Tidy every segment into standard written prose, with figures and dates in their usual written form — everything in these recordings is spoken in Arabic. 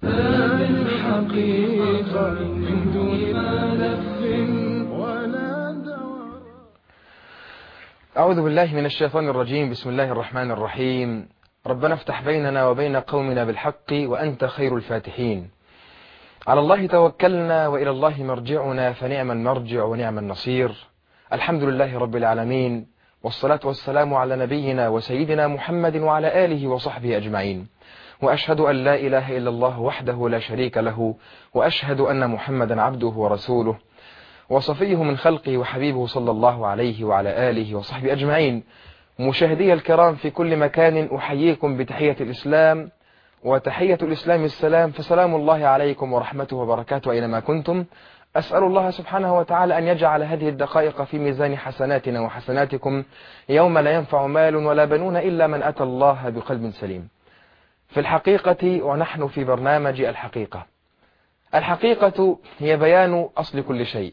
الحقيقة من دون ما لف ولا دور. أعوذ بالله من الشيطان الرجيم. بسم الله الرحمن الرحيم. ربنا افتح بيننا وبين قومنا بالحق وأنت خير الفاتحين. على الله توكلنا وإلى الله مرجعنا، فنعم المرجع ونعم النصير. الحمد لله رب العالمين، والصلاة والسلام على نبينا وسيدنا محمد وعلى آله وصحبه أجمعين. وأشهد أن لا إله إلا الله وحده لا شريك له، وأشهد أن محمدا عبده ورسوله وصفيه من خلقه وحبيبه صلى الله عليه وعلى آله وصحبه أجمعين. مشاهدي الكرام في كل مكان، أحييكم بتحية الإسلام، وتحية الإسلام السلام، فسلام الله عليكم ورحمته وبركاته أينما كنتم. أسأل الله سبحانه وتعالى أن يجعل هذه الدقائق في ميزان حسناتنا وحسناتكم يوم لا ينفع مال ولا بنون إلا من أتى الله بقلب سليم. في الحقيقة، ونحن في برنامج الحقيقة. الحقيقة هي بيان أصل كل شيء،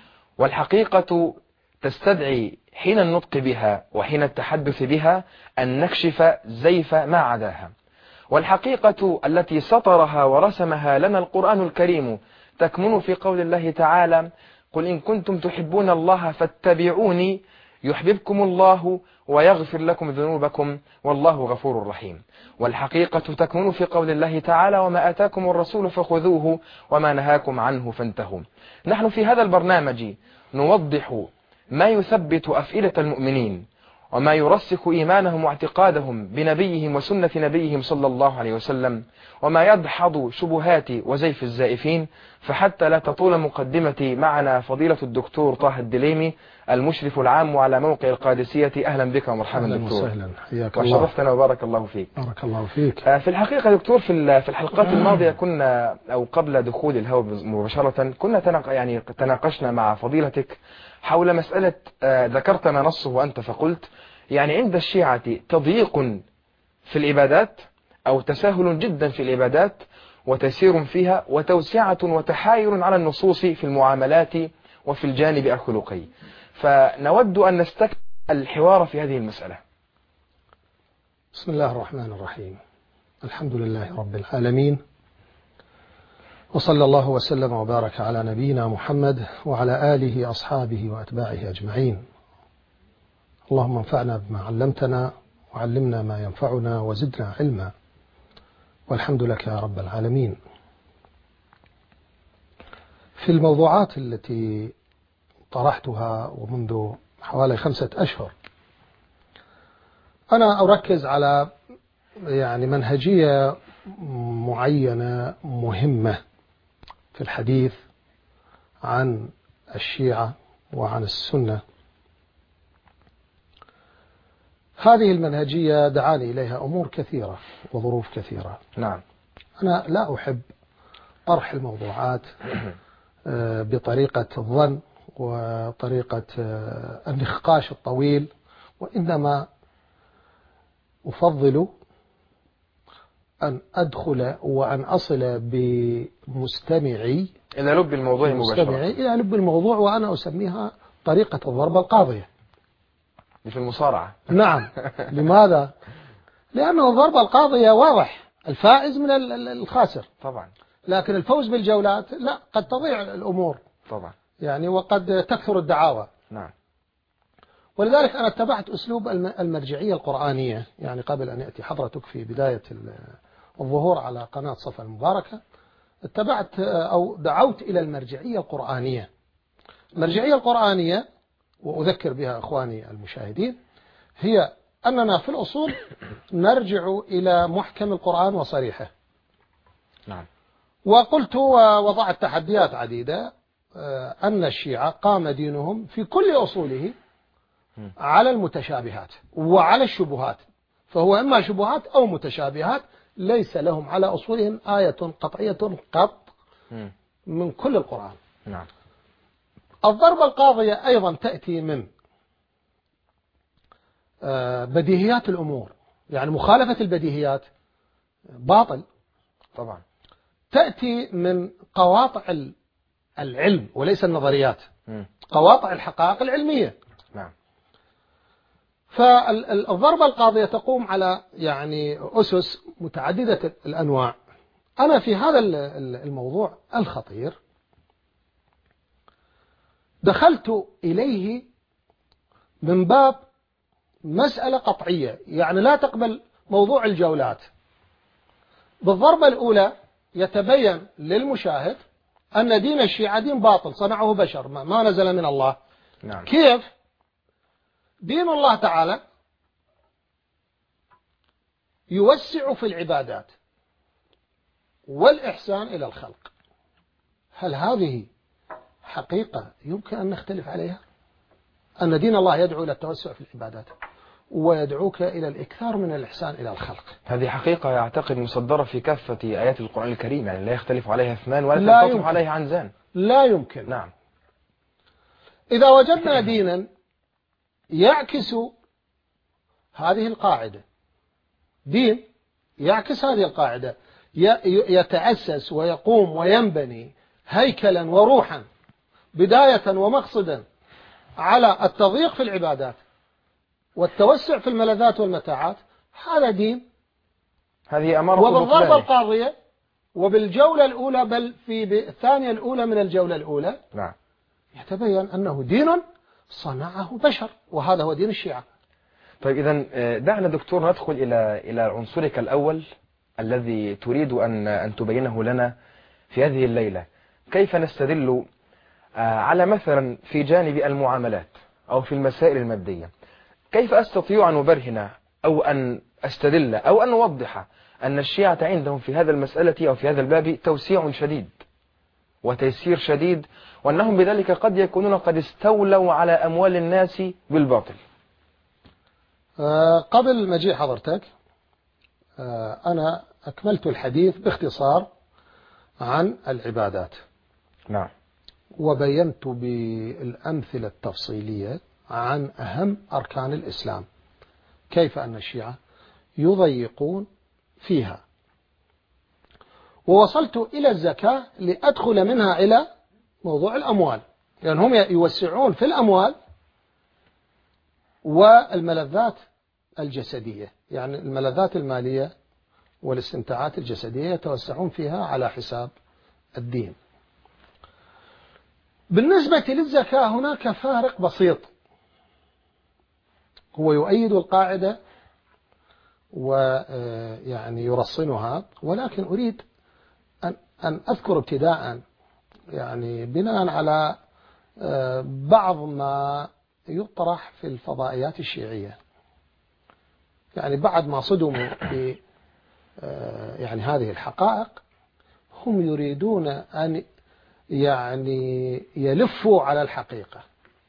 والحقيقة تستدعي حين النطق بها وحين التحدث بها أن نكشف زيف ما عداها. والحقيقة التي سطرها ورسمها لنا القرآن الكريم تكمن في قول الله تعالى: قل إن كنتم تحبون الله فاتبعوني يحببكم الله ويغفر لكم ذنوبكم والله غفور رحيم. والحقيقة تكمن في قول الله تعالى: وما آتاكم الرسول فخذوه وما نهاكم عنه فانتهوا. نحن في هذا البرنامج نوضح ما يثبت أفئدة المؤمنين وما يرسخ إيمانهم واعتقادهم بنبيهم وسنة نبيهم صلى الله عليه وسلم، وما يدحض شبهات وزيف الزائفين. فحتى لا تطول مقدمتي، معنا فضيلة الدكتور طه الدليمي المشرف العام على موقع القادسية. أهلا بك ومرحبا دكتور. أهلا وسهلا، حياك الله وشرفتنا وبارك الله فيك. بارك الله فيك. في الحقيقة دكتور، في الحلقات الماضية كنا، أو قبل دخول الهواء مباشرة، كنا تناقشنا مع فضيلتك حول مسألة ذكرت ما نصه وأنت فقلت يعني عند الشيعة تضييق في العبادات أو تساهل جدا في العبادات وتسير فيها، وتوسعة وتحايل على النصوص في المعاملات وفي الجانب الخلقي. فنود أن نستكمل الحوار في هذه المسألة. بسم الله الرحمن الرحيم. الحمد لله رب العالمين، وصلى الله وسلم وبارك على نبينا محمد وعلى آله أصحابه وأتباعه أجمعين. اللهم انفعنا بما علمتنا وعلمنا ما ينفعنا وزدنا علما، والحمد لك يا رب العالمين. في الموضوعات التي طرحتها ومنذ حوالي 5 أشهر، أنا أركز على منهجية معينة مهمة في الحديث عن الشيعة وعن السنة. هذه المنهجية دعاني إليها أمور كثيرة وظروف كثيرة. نعم. أنا لا أحب طرح الموضوعات بطريقة الظن وطريقة النقاش الطويل، وإنما أفضل أن أدخل وأن أصل بمستمعي إلى لب الموضوع مباشرة، إلى لب الموضوع، وأنا أسميها طريقة الضربة القاضية في المصارعة. نعم. لماذا؟ لأنه الضربة القاضية واضح الفائز من الخاسر طبعا، لكن الفوز بالجولات لا، قد تضيع الأمور طبعا، وقد تكثر الدعاوى. نعم. ولذلك أنا اتبعت أسلوب المرجعية القرآنية. قبل أن يأتي حضرتك في بداية الظهور على قناة صفا المباركة، اتبعت أو دعوت إلى المرجعية القرآنية. المرجعية القرآنية، وأذكر بها أخواني المشاهدين، هي أننا في الأصول نرجع إلى محكم القرآن وصريحه. نعم. وقلت ووضعت تحديات عديدة أن الشيعة قام دينهم في كل أصوله على المتشابهات وعلى الشبهات، فهو إما شبهات أو متشابهات، ليس لهم على أصولهم آية قطعية قط من كل القرآن. نعم. الضربة القاضية أيضا تأتي من بديهيات الأمور، مخالفة البديهيات باطل طبعا. تأتي من قواطع العلم وليس النظريات، قواطع الحقائق العلمية. نعم. فالضربة القاضية تقوم على أسس متعددة الأنواع. أنا في هذا الموضوع الخطير دخلت إليه من باب مسألة قطعية، يعني لا تقبل موضوع الجولات. بالضربة الأولى يتبين للمشاهد أن دين الشيعة دين باطل صنعه بشر ما نزل من الله. نعم. كيف؟ دين الله تعالى يوسع في العبادات والإحسان إلى الخلق. هل هذه حقيقة يمكن أن نختلف عليها؟ أن دين الله يدعو إلى التوسع في العبادات ويدعوك إلى الإكثار من الإحسان إلى الخلق. هذه حقيقة يعتقد مصدرة في كافة آيات القرآن الكريم، يعني لا يختلف عليها اثنان ولا تنطبق عليها عنزان. لا يمكن. نعم. إذا وجدنا دينا يعكس هذه القاعدة، دين يعكس هذه القاعدة، يتأسس ويقوم وينبني هيكلا وروحا بداية ومقصدا على التضييق في العبادات والتوسع في الملذات والمتاعات، هذا دين. هذه أمارة وبالضربة القاضية وبالجولة الأولى، بل في الثانية الأولى من الجولة الأولى، نعم، يتبين أنه دين صنعه بشر، وهذا هو دين الشيعة. طيب إذن دعنا دكتور ندخل إلى عنصرك الأول الذي تريد أن تبينه لنا في هذه الليلة. كيف نستدل على مثلا في جانب المعاملات أو في المسائل المادية، كيف أستطيع أن أبرهن أو أن أستدل أو أن أوضح أن الشيعة عندهم في هذا المسألة أو في هذا الباب توسيع شديد وتيسير شديد، وأنهم بذلك قد يكونون قد استولوا على أموال الناس بالباطل؟ قبل مجيء حضرتك أنا أكملت الحديث باختصار عن العبادات. نعم. وبينت بالأمثلة التفصيلية عن أهم أركان الإسلام، كيف أن الشيعة يضيقون فيها. ووصلت إلى الزكاة لأدخل منها إلى موضوع الأموال، لأن هم يوسعون في الأموال والملذات الجسدية، يعني الملذات المالية والاستمتاعات الجسدية يتوسعون فيها على حساب الدين. بالنسبة للزكاة هناك فارق بسيط، هو يؤيد القاعدة ويعني يرصنها، ولكن أريد أن أذكر ابتداء يعني بناء على بعض ما يطرح في الفضائيات الشيعية، يعني بعد ما صدموا ب يعني هذه الحقائق هم يريدون أن يعني يلفوا على الحقيقة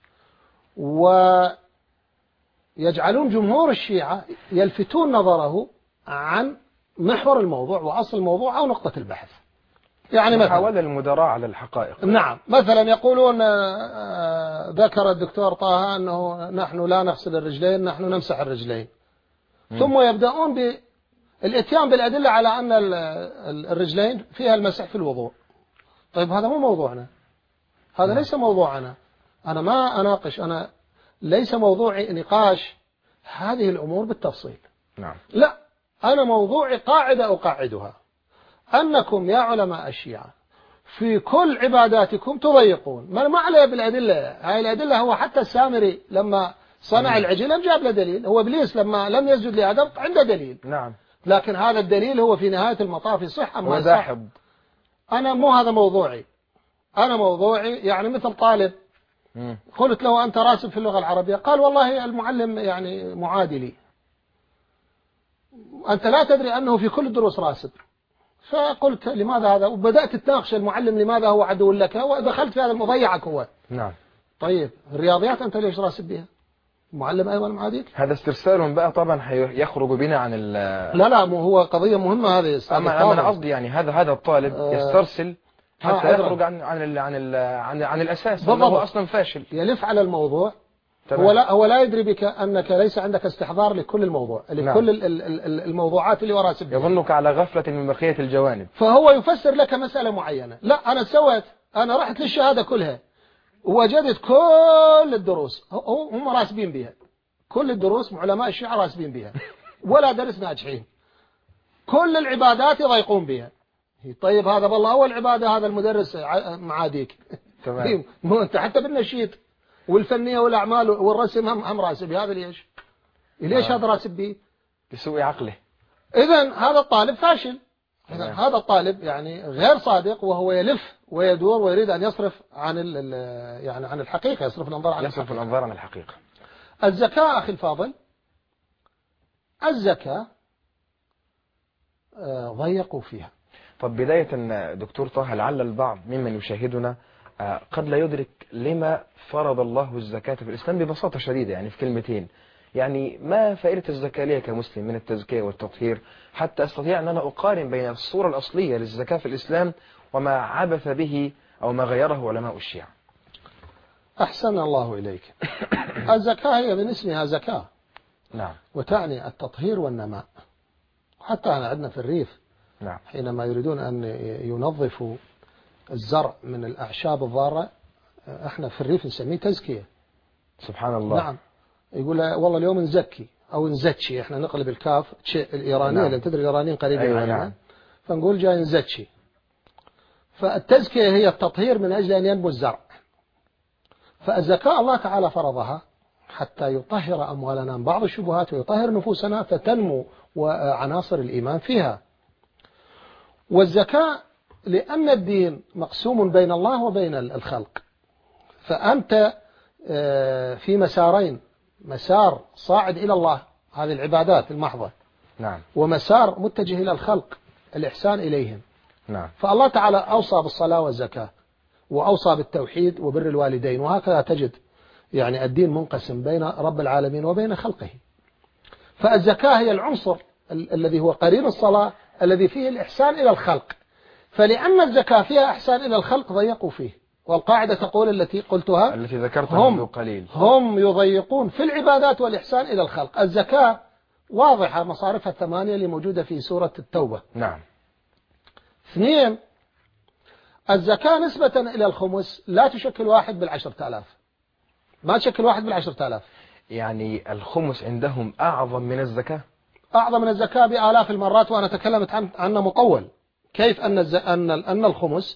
ويجعلون جمهور الشيعة يلفتون نظره عن محور الموضوع وأصل الموضوع أو نقطة البحث. يعني محاولة المدراء على الحقائق. نعم، مثلا يقولون ذكر الدكتور طه أنه نحن لا نغسل الرجلين، نحن نمسح الرجلين، ثم يبدأون بالاتيان بالأدلة على أن الرجلين فيها المسح في الوضوء. طيب هذا مو موضوعنا، هذا ليس موضوعنا، أنا ما أناقش، أنا ليس موضوعي نقاش هذه الأمور بالتفصيل. نعم. لا، أنا موضوعي قاعدة أقاعدها، أنكم يا علماء الشيعة في كل عباداتكم تضيقون. ما عليه بالأدلة، هاي الأدلة هو حتى السامري لما صنع العجل جاب له دليل، هو إبليس لما لم يسجد لآدم عنده دليل. نعم. لكن هذا الدليل هو في نهاية المطاف صح أم ما صح. أنا مو هذا موضوعي، أنا موضوعي يعني مثل طالب قلت له أنت راسب في اللغة العربية، قال والله المعلم يعني معادلي، أنت لا تدري أنه في كل الدروس راسب. فقلت لماذا هذا، وبدأت تناقش المعلم لماذا هو عدو لك، ودخلت في هذا المضيعك هو. نعم. طيب الرياضيات أنت ليش راسب بها؟ المعلم أيضا معاديك. هذا استرسال بقى طبعا يخرج بنا عن لا مو هو قضية مهمة هذه. أما أنا قصدي يعني هذا الطالب يسترسل حتى يخرج عن الأساس، هو أصلا فاشل، يلف على الموضوع. هو لا يدري بك أنك ليس عندك استحضار لكل الموضوع، لكل نعم. الموضوعات اللي وراء سبيل. يظنك على غفلة من بقية الجوانب، فهو يفسر لك مسألة معينة. لا، أنا رحت للشهادة كلها ووجدت كل الدروس هم راسبين بها، كل الدروس علماء الشيعة راسبين بها ولا درس ناجحين، كل العبادات يضيقون بها. طيب هذا والله أول عبادة، هذا المدرس معاديك. تمام. مو أنت حتى بالنشيد والفنية والأعمال والرسم هم راسب، هذا ليش هذا راسب به؟ بسوء عقله. إذن هذا الطالب فاشل. إذن تمام. هذا الطالب يعني غير صادق، وهو يلف ويدور ويريد أن يصرف عن يعني عن الحقيقة، يصرف الأنظار عن الحقيقة. الزكاة أخي الفاضل، الزكاة ضيقوا فيها. طب بداية دكتور طه، لعل البعض ممن يشاهدنا قد لا يدرك لما فرض الله الزكاة في الإسلام ببساطة شديدة، يعني في كلمتين. يعني ما فائدة الزكاة لي كمسلم من التزكية والتطهير، حتى أستطيع أن أنا أقارن بين الصورة الأصلية للزكاة في الإسلام وما عبث به أو ما غيره علماء الشيعة. أحسن الله إليك. الزكاة هي من اسمها زكاة. نعم. وتعني التطهير والنماء. حتى أنا عندنا في الريف، نعم، حينما يريدون أن ينظفوا الزرع من الأعشاب الضارة، احنا في الريف نسميه تزكية. سبحان الله. نعم. يقول والله اليوم نزكي أو نزتشي، احنا نقلب الكاف الإيرانية. نعم. لأن تدري الإيرانيين قريبين أيوة علينا. نعم. فنقول جاي نزتشي. فالتزكية هي التطهير من أجل أن ينمو الزرع. فالزكاة الله تعالى فرضها حتى يطهر أموالنا من بعض الشبهات ويطهر نفوسنا فتنمو وعناصر الإيمان فيها. والزكاة لأن الدين مقسوم بين الله وبين الخلق، فأنت في مسارين: مسار صاعد إلى الله، هذه العبادات المحضة. نعم. ومسار متجه إلى الخلق، الإحسان إليهم. نعم. فالله تعالى أوصى بالصلاة والزكاة، وأوصى بالتوحيد وبر الوالدين، وهكذا تجد يعني الدين منقسم بين رب العالمين وبين خلقه. فالزكاة هي العنصر الذي هو قرين الصلاة، الذي فيه الإحسان إلى الخلق. فلأن الزكاة فيها إحسان إلى الخلق ضيقوا فيه. والقاعدة تقول التي قلتها، التي ذكرتها منذ قليل، هم يضيقون في العبادات والإحسان إلى الخلق. الزكاة واضحة، مصارفها 8 اللي موجودة في سورة التوبة. نعم. 2، الزكاة نسبة إلى الخمس لا تشكل 1/10,000، ما تشكل 1/10,000. يعني الخمس عندهم أعظم من الزكاة؟ أعظم من الزكاة بآلاف المرات، وأنا تكلمت عنه مطول. كيف أن الخمس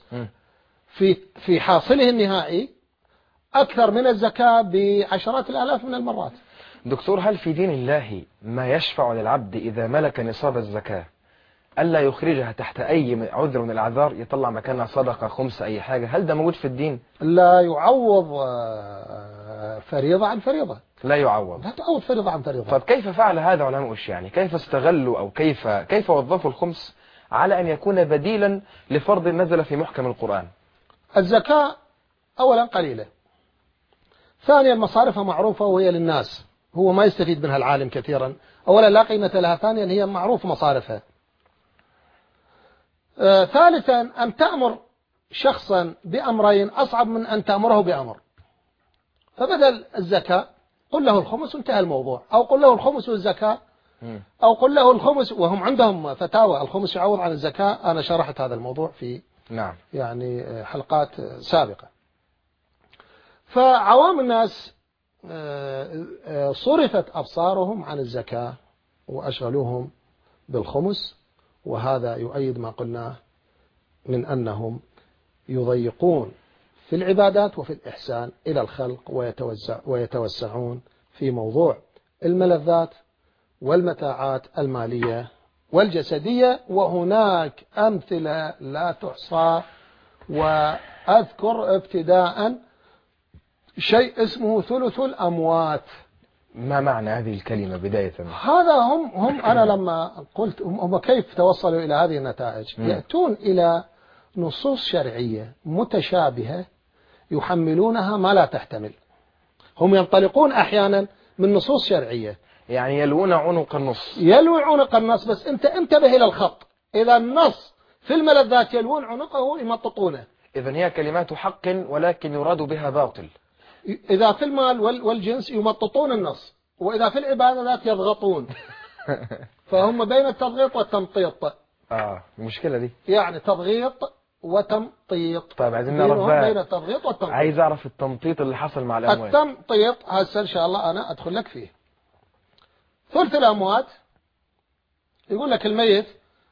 في حاصله النهائي أكثر من الزكاة بعشرات الآلاف من المرات. دكتور، هل في دين الله ما يشفع للعبد إذا ملك نصاب الزكاة ألا يخرجها تحت أي عذر من الأعذار، يطلع مكانها صدقة، خمسة، أي حاجة؟ هل ده موجود في الدين؟ لا يعوض فريضة عن فريضة. لا يعوض. لا تعوض فريضة عن فريضة. طب كيف فعل هذا علماء الشيعة؟ يعني كيف استغلوا أو كيف وظفوا الخمس على أن يكون بديلا لفرض نزل في محكم القرآن؟ الزكاة أولا قليلة، ثانيا مصارفها معروفة وهي للناس، هو ما يستفيد منها العالم كثيرا. أولا لا قيمة لها، ثانيا هي معروف مصارفها. ثالثا أن تأمر شخصا بأمرين أصعب من أن تأمره بأمر. فبدل الزكاة قل له الخمس وانتهى الموضوع، أو قل له الخمس والزكاة، أو قل له الخمس. وهم عندهم فتاوى الخمس يعوض عن الزكاة. أنا شرحت هذا الموضوع في يعني حلقات سابقة. فعوام الناس صرفت أبصارهم عن الزكاة وأشغلوهم بالخمس، وهذا يؤيد ما قلناه من أنهم يضيقون في العبادات وفي الإحسان إلى الخلق، ويتوسعون في موضوع الملذات والمتاعات المالية والجسدية. وهناك أمثلة لا تحصى، وأذكر ابتداء شيء اسمه ثلث الأموات. ما معنى هذه الكلمة بداية؟ هذا هم أنا لما قلت هم كيف توصلوا إلى هذه النتائج، يأتون إلى نصوص شرعية متشابهة يحملونها ما لا تحتمل. هم ينطلقون أحيانا من نصوص شرعية، يعني يلوون عنق النص. يلوي عنق النص، بس أنت انتبه إلى الخط. إذا النص في الملذات يلوون عنقه يمططونه. إذن هي كلمات حق ولكن يراد بها باطل. إذا في المال والجنس يمططون النص، وإذا في العبادات يضغطون. فهم بين التضغيط والتمطيط. المشكلة دي يعني تضغيط وتمطيط. طيب عايزين نعرف بقى بين التضغيط والتمطيط. عايز أعرف التمطيط اللي حصل مع الأموات. التمطيط هسه إن شاء الله أنا أدخل لك فيه. ثلث الأموات يقول لك الميت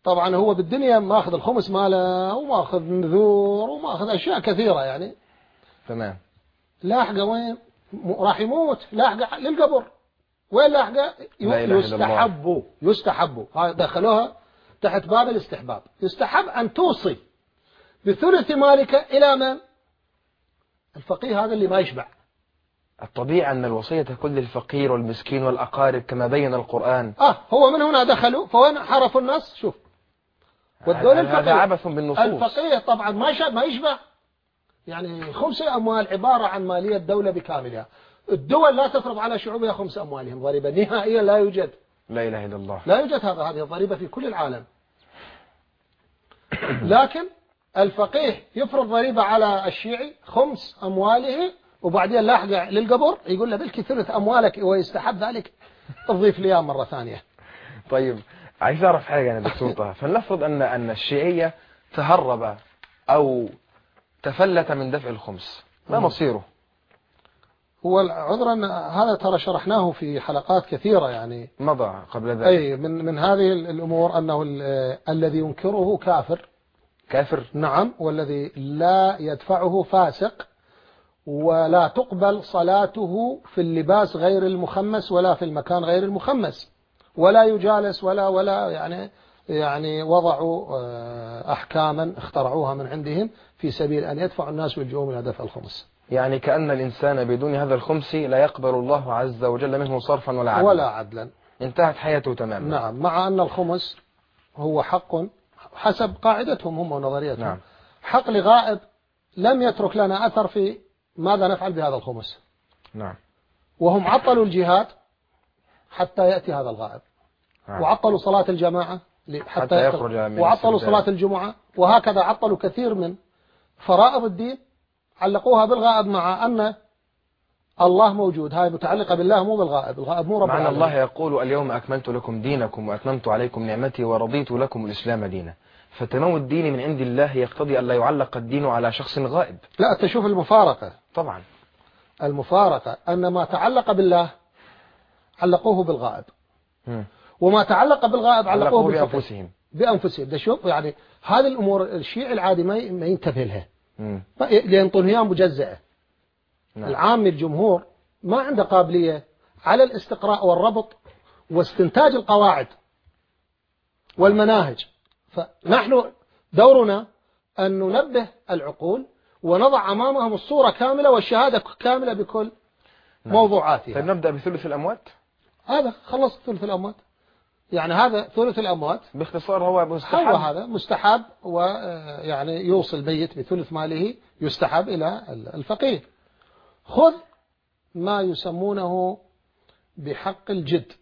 طبعا هو بالدنيا ماخذ الخمس ماله وماخذ نذور وماخذ أشياء كثيرة يعني. تمام. لاحقه وين؟ راح يموت، لاحقه للقبر. وين لاحقه؟ لا إله إلا الله. يستحب. هاي دخلوها تحت باب الاستحباب. يستحب أن توصي بثلث مالك إلى من؟ الفقيه، هذا اللي ما يشبع. الطبيعي أن الوصية تكون للفقير والمسكين والأقارب كما بين القرآن. هو من هنا دخلوا، فوين حرفوا الناس؟ شوف، والدول هذا عبث بالنصوص. الفقيه طبعا ما يشبع. يعني خمس أموال عبارة عن مالية الدولة بكاملها. الدول لا تفرض على شعوبها خمس أموالهم ضريبة نهائيا، لا يوجد. لا إله إلا الله. لا يوجد هذه الضريبة في كل العالم. لكن الفقيه يفرض ضريبة على الشيعي خمس أمواله، وبعدين لاحقه للقبر يقول له بلكي ثلث أموالك ويستحب ذلك، تضيف لي مرة ثانية. طيب عايز أعرف حاجة أنا دكتور طه. فلنفرض أن الشيعية تهرب أو تفلت من دفع الخمس، ما مصيره؟ هو عذرا هذا ترى شرحناه في حلقات كثيرة يعني مضى قبل ذلك. أي من هذه الأمور أنه الذي ينكره كافر. نعم. والذي لا يدفعه فاسق، ولا تقبل صلاته في اللباس غير المخمس ولا في المكان غير المخمس، ولا يجالس ولا يعني وضعوا أحكاما اخترعوها من عندهم في سبيل أن يدفع الناس ويلجؤون إلى دفع الخمس. يعني كأن الإنسان بدون هذا الخمس لا يقبل الله عز وجل منه صرفا ولا عدلا. انتهت حياته تماما. نعم. مع أن الخمس هو حق حسب قاعدتهم هم ونظريتهم. نعم. حق لغائب لم يترك لنا أثر في ماذا نفعل بهذا الخمس. نعم. وهم عطلوا الجهاد حتى يأتي هذا الغائب. نعم. وعطلوا صلاة الجماعة حتى يخرج من وعطلوا صلاة الجمعة، وهكذا عطلوا كثير من فرائض الدين، علقوها بالغائب، مع أن الله موجود. هاي متعلقة بالله مو بالغائب. الغائب مو رب العالمين. معنى الله يقول اليوم أكملت لكم دينكم وأتممت عليكم نعمتي ورضيت لكم الإسلام دينا. فتمام الدين من عند الله يقتضي أن لا يعلق الدين على شخص غائب. لا، تشوف المفارقة. طبعا المفارقة أن ما تعلق بالله علقوه بالغائب، وما تعلق بالغائب علقوه بأنفسهم. ده شوف يعني هذه الأمور الشيعي العادي ما ينتبه لها، لأن طنهيان مجزئة. نعم. العام الجمهور ما عنده قابلية على الاستقراء والربط واستنتاج القواعد والمناهج. فنحن دورنا أن ننبه العقول ونضع أمامهم الصورة كاملة والشهادة كاملة بكل موضوعاتها. طيب نبدأ بثلث الأموات. هذا خلص ثلث الأموات. يعني هذا ثلث الأموات باختصار هو مستحب. هو هذا مستحب، ويعني يوصل البيت بثلث ماله يستحب إلى الفقير. خذ ما يسمونه بحق الجد.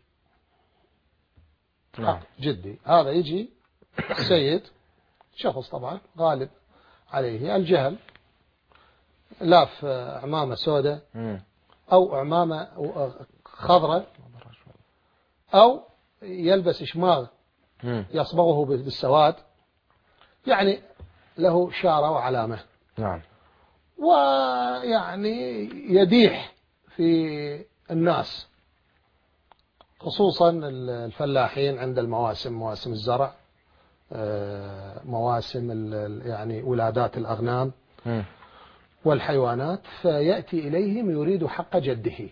حق جدي. هذا يجي سيد شخص طبعا غالب عليه الجهل، لاف عمامة سوداء أو عمامة خضراء، أو يلبس شماغ يصبغه بالسواد، يعني له شارة وعلامة. نعم. ويعني يديح في الناس، خصوصا الفلاحين عند المواسم، مواسم الزرع، مواسم يعني ولادات الأغنام والحيوانات، فيأتي إليهم يريد حق جده.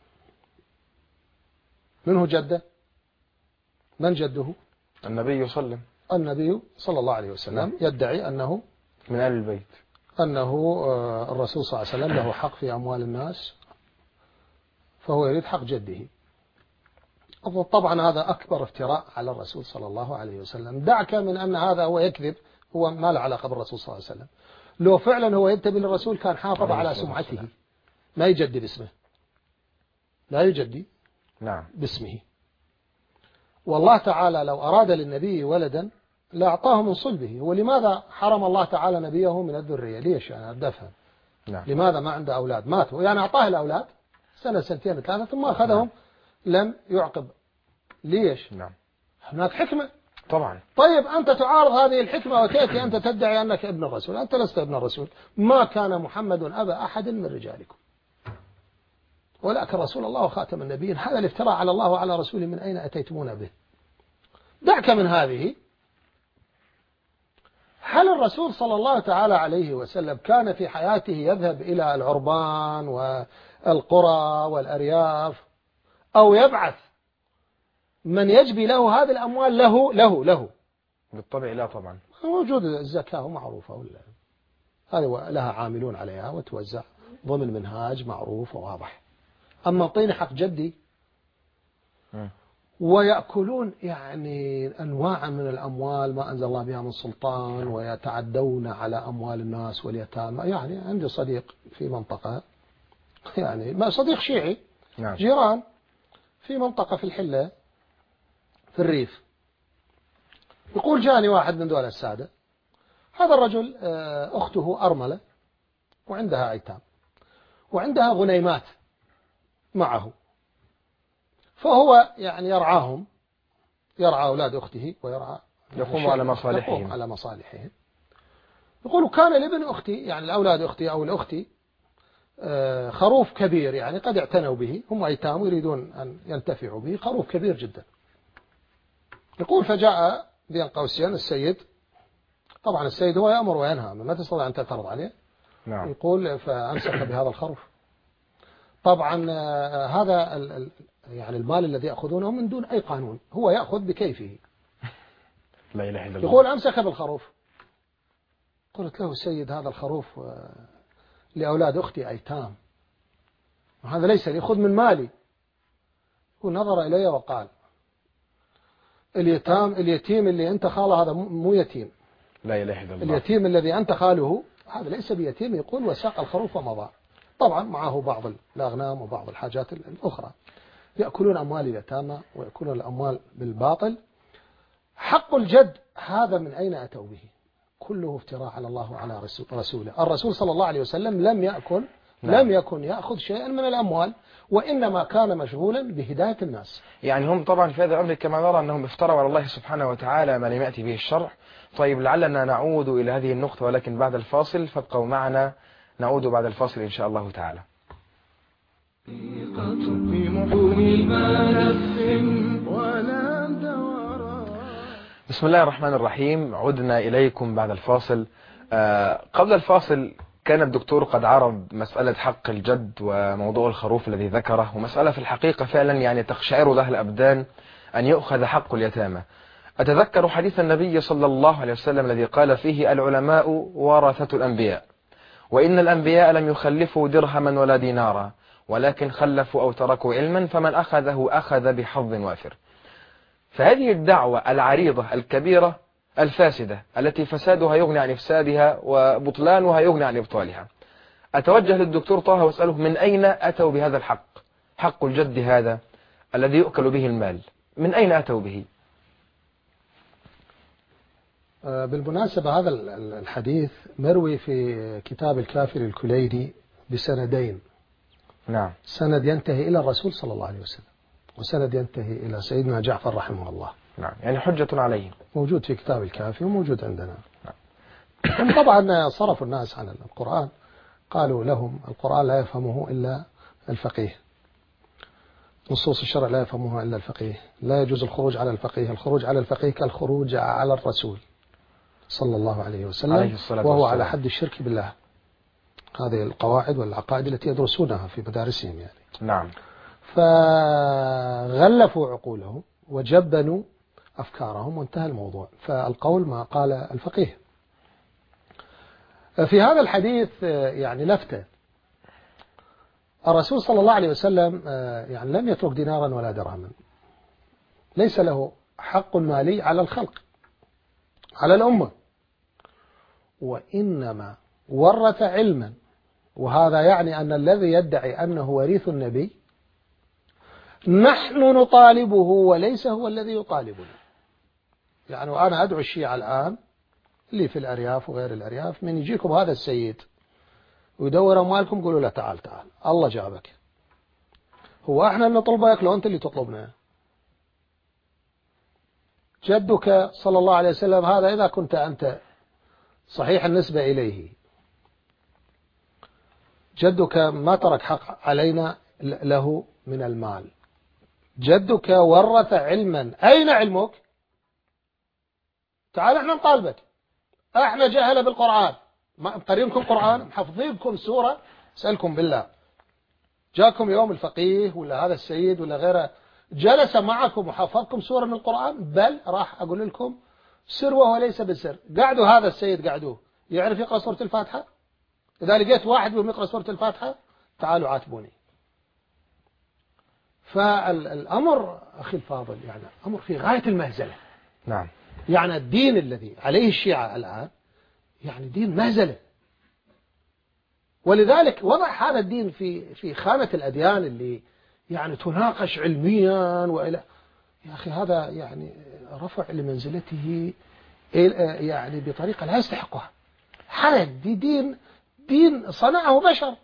من هو جده؟ من جده؟ النبي صلى الله عليه وسلم. يدعي أنه من آل البيت، أنه الرسول صلى الله عليه وسلم له حق في أموال الناس، فهو يريد حق جده. طبعا هذا أكبر افتراء على الرسول صلى الله عليه وسلم. دعك من أن هذا هو يكذب، هو ما له علاقة بالرسول صلى الله عليه وسلم. لو فعلا هو ينتمي للرسول كان حافظ على سمعته، ما يجدي باسمه، لا يجدي نعم باسمه. والله تعالى لو أراد للنبي ولدا لأعطاه من صلبه. ولماذا حرم الله تعالى نبيه من الذرية؟ ليش؟ أنا أدفهم. نعم. لماذا ما عنده أولاد؟ ماتوا، يعني أعطاه الأولاد سنة سنتين ثلاثة ثم أخذهم. لم يعقب. ليش؟ نعم. هناك حكمة طبعا. طيب أنت تعارض هذه الحكمة وتأتي أنت تدعي أنك ابن الرسول. أنت لست ابن الرسول. ما كان محمد أبا أحد من رجالكم ولكن رسول الله وخاتم النبيين. هذا الافتراء على الله وعلى رسوله من أين أتيتمون به؟ دعك من هذه هل الرسول صلى الله تعالى عليه وسلم كان في حياته يذهب إلى العربان والقرى والأرياف أو يبعث من يجبي له هذه الأموال له؟ بالطبع لا طبعا. موجود الزكاة معروفة ولا هذه لها عاملون عليها وتوزع ضمن منهاج معروف وواضح. أما طين حق جدي ويأكلون يعني أنواع من الأموال ما أنزل الله بها من سلطان ويتعدون على أموال الناس واليتامى. يعني عندي صديق في منطقة، يعني ما صديق شيعي، نعم. جيران في منطقة في الحلة في الريف، يقول جاني واحد من دول السادة، هذا الرجل أخته أرملة وعندها أيتام وعندها غنيمات معه، فهو يعني يرعاهم، يرعى أولاد أخته ويرعى يقوم على مصالحهم. يقول كان لابن أختي، يعني الأولاد أختي أو الأختي، خروف كبير، يعني قد اعتنوا به، هم أيتام ويريدون أن ينتفعوا به، خروف كبير جدا. يقول فجاء بين قوسين السيد، طبعا السيد هو يأمر وينهى، ما تستطيع أن تعترض عليه. نعم. يقول فأمسك بهذا الخروف. طبعا هذا يعني المال الذي يأخذونه من دون أي قانون، هو يأخذ بكيفه. لا إله إلا الله. يقول أمسك بالخروف. قلت له سيد هذا الخروف لأولاد أختي أيتام، وهذا ليس لي، خذ من مالي. ونظر إلي وقال اليتيم اللي أنت خاله هذا مو يتيم. لا إله إلا الله. اليتيم الذي أنت خاله هذا ليس بيتيم. يقول وساق الخروف ومضى. طبعا معه بعض الأغنام وبعض الحاجات الأخرى. يأكلون أموال اليتامى ويأكلون الأموال بالباطل. حق الجد هذا من أين أتوا به؟ كله افتراء على الله وعلى رسوله. الرسول صلى الله عليه وسلم لم يكن يأخذ شيئا من الأموال، وإنما كان مشغولا بهداية الناس. يعني هم طبعا في هذا الأمر كما نرى أنهم افتروا على الله سبحانه وتعالى ما لم يأتي به الشرع. طيب لعلنا نعود إلى هذه النقطة ولكن بعد الفاصل، فابقوا معنا، نعود بعد الفاصل إن شاء الله تعالى. في محون الملف ولا دوران. بسم الله الرحمن الرحيم. عدنا إليكم بعد الفاصل. قبل الفاصل كان الدكتور قد عرض مسألة حق الجد وموضوع الخروف الذي ذكره، ومسألة في الحقيقة فعلا يعني تقشعر لها الأبدان أن يؤخذ حق اليتامى. أتذكر حديث النبي صلى الله عليه وسلم الذي قال فيه العلماء ورثة الأنبياء، وإن الأنبياء لم يخلفوا درهما ولا دينارا، ولكن خلفوا أو تركوا علما فمن أخذه أخذ بحظ وافر. فهذه الدعوة العريضة الكبيرة الفاسدة التي فسادها يغني عن إفسادها وبطلانها يغني عن إبطالها، أتوجه للدكتور طه وأسأله من أين أتوا بهذا الحق، حق الجد هذا الذي يؤكل به المال، من أين أتوا به؟ بالمناسبة هذا الحديث مروي في كتاب الكافي للكليني بسندين. نعم. سند ينتهي إلى الرسول صلى الله عليه وسلم، وسند ينتهي إلى سيدنا جعفر رحمه الله. نعم. يعني حجة عليه. موجود في كتاب الكافي وموجود عندنا. نعم. طبعا صرفوا الناس عن القرآن، قالوا لهم القرآن لا يفهمه إلا الفقيه، نصوص الشرع لا يفهمها إلا الفقيه، لا يجوز الخروج على الفقيه، الخروج على الفقيه كالخروج على الرسول صلى الله عليه وسلم، وهو على حد الشرك بالله. هذه القواعد والعقائد التي يدرسونها في مدارسهم يعني. نعم. فغلفوا عقولهم وجبنوا أفكارهم وانتهى الموضوع، فالقول ما قال الفقيه. في هذا الحديث يعني لفتة، الرسول صلى الله عليه وسلم يعني لم يترك دينارا ولا درهما، ليس له حق مالي على الخلق على الأمة، وإنما ورث علما، وهذا يعني أن الذي يدعي أنه وريث النبي نحن نطالبه وليس هو الذي يطالبنا. يعني أنا أدعو الشيعة الآن اللي في الأرياف وغير الأرياف، من يجيكم هذا السيد ويدور أموالكم قولوا له تعال الله جابك، هو احنا اللي نطلبك لو أنت اللي تطلبنا؟ جدك صلى الله عليه وسلم هذا إذا كنت أنت صحيح النسبة إليه، جدك ما ترك حق علينا له من المال، جدك ورث علما، أين علمك؟ تعال احنا نطالبك، احنا جهلة بالقرآن، ما قرينكم قرآن، محفظينكم سورة. اسألكم بالله، جاكم يوم الفقيه ولا هذا السيد ولا غيره جلس معكم وحفظكم سورة من القرآن؟ بل راح أقول لكم سر وهو ليس بسر. قعدوا هذا السيد قعدوه يعرف يقرأ سورة الفاتحة؟ إذا لقيت واحد وهم يقرأ سورة الفاتحة تعالوا عاتبوني. فالأمر أخي الفاضل يعني أمر في غاية المهزلة. نعم. يعني الدين الذي عليه الشيعة الآن يعني دين مهزلة، ولذلك وضع هذا الدين في خانة الأديان اللي يعني تناقش علميا وإلى، يا أخي هذا يعني رفع لمنزلته يعني بطريقة لا يستحقها. هذا دين صنعه بشر.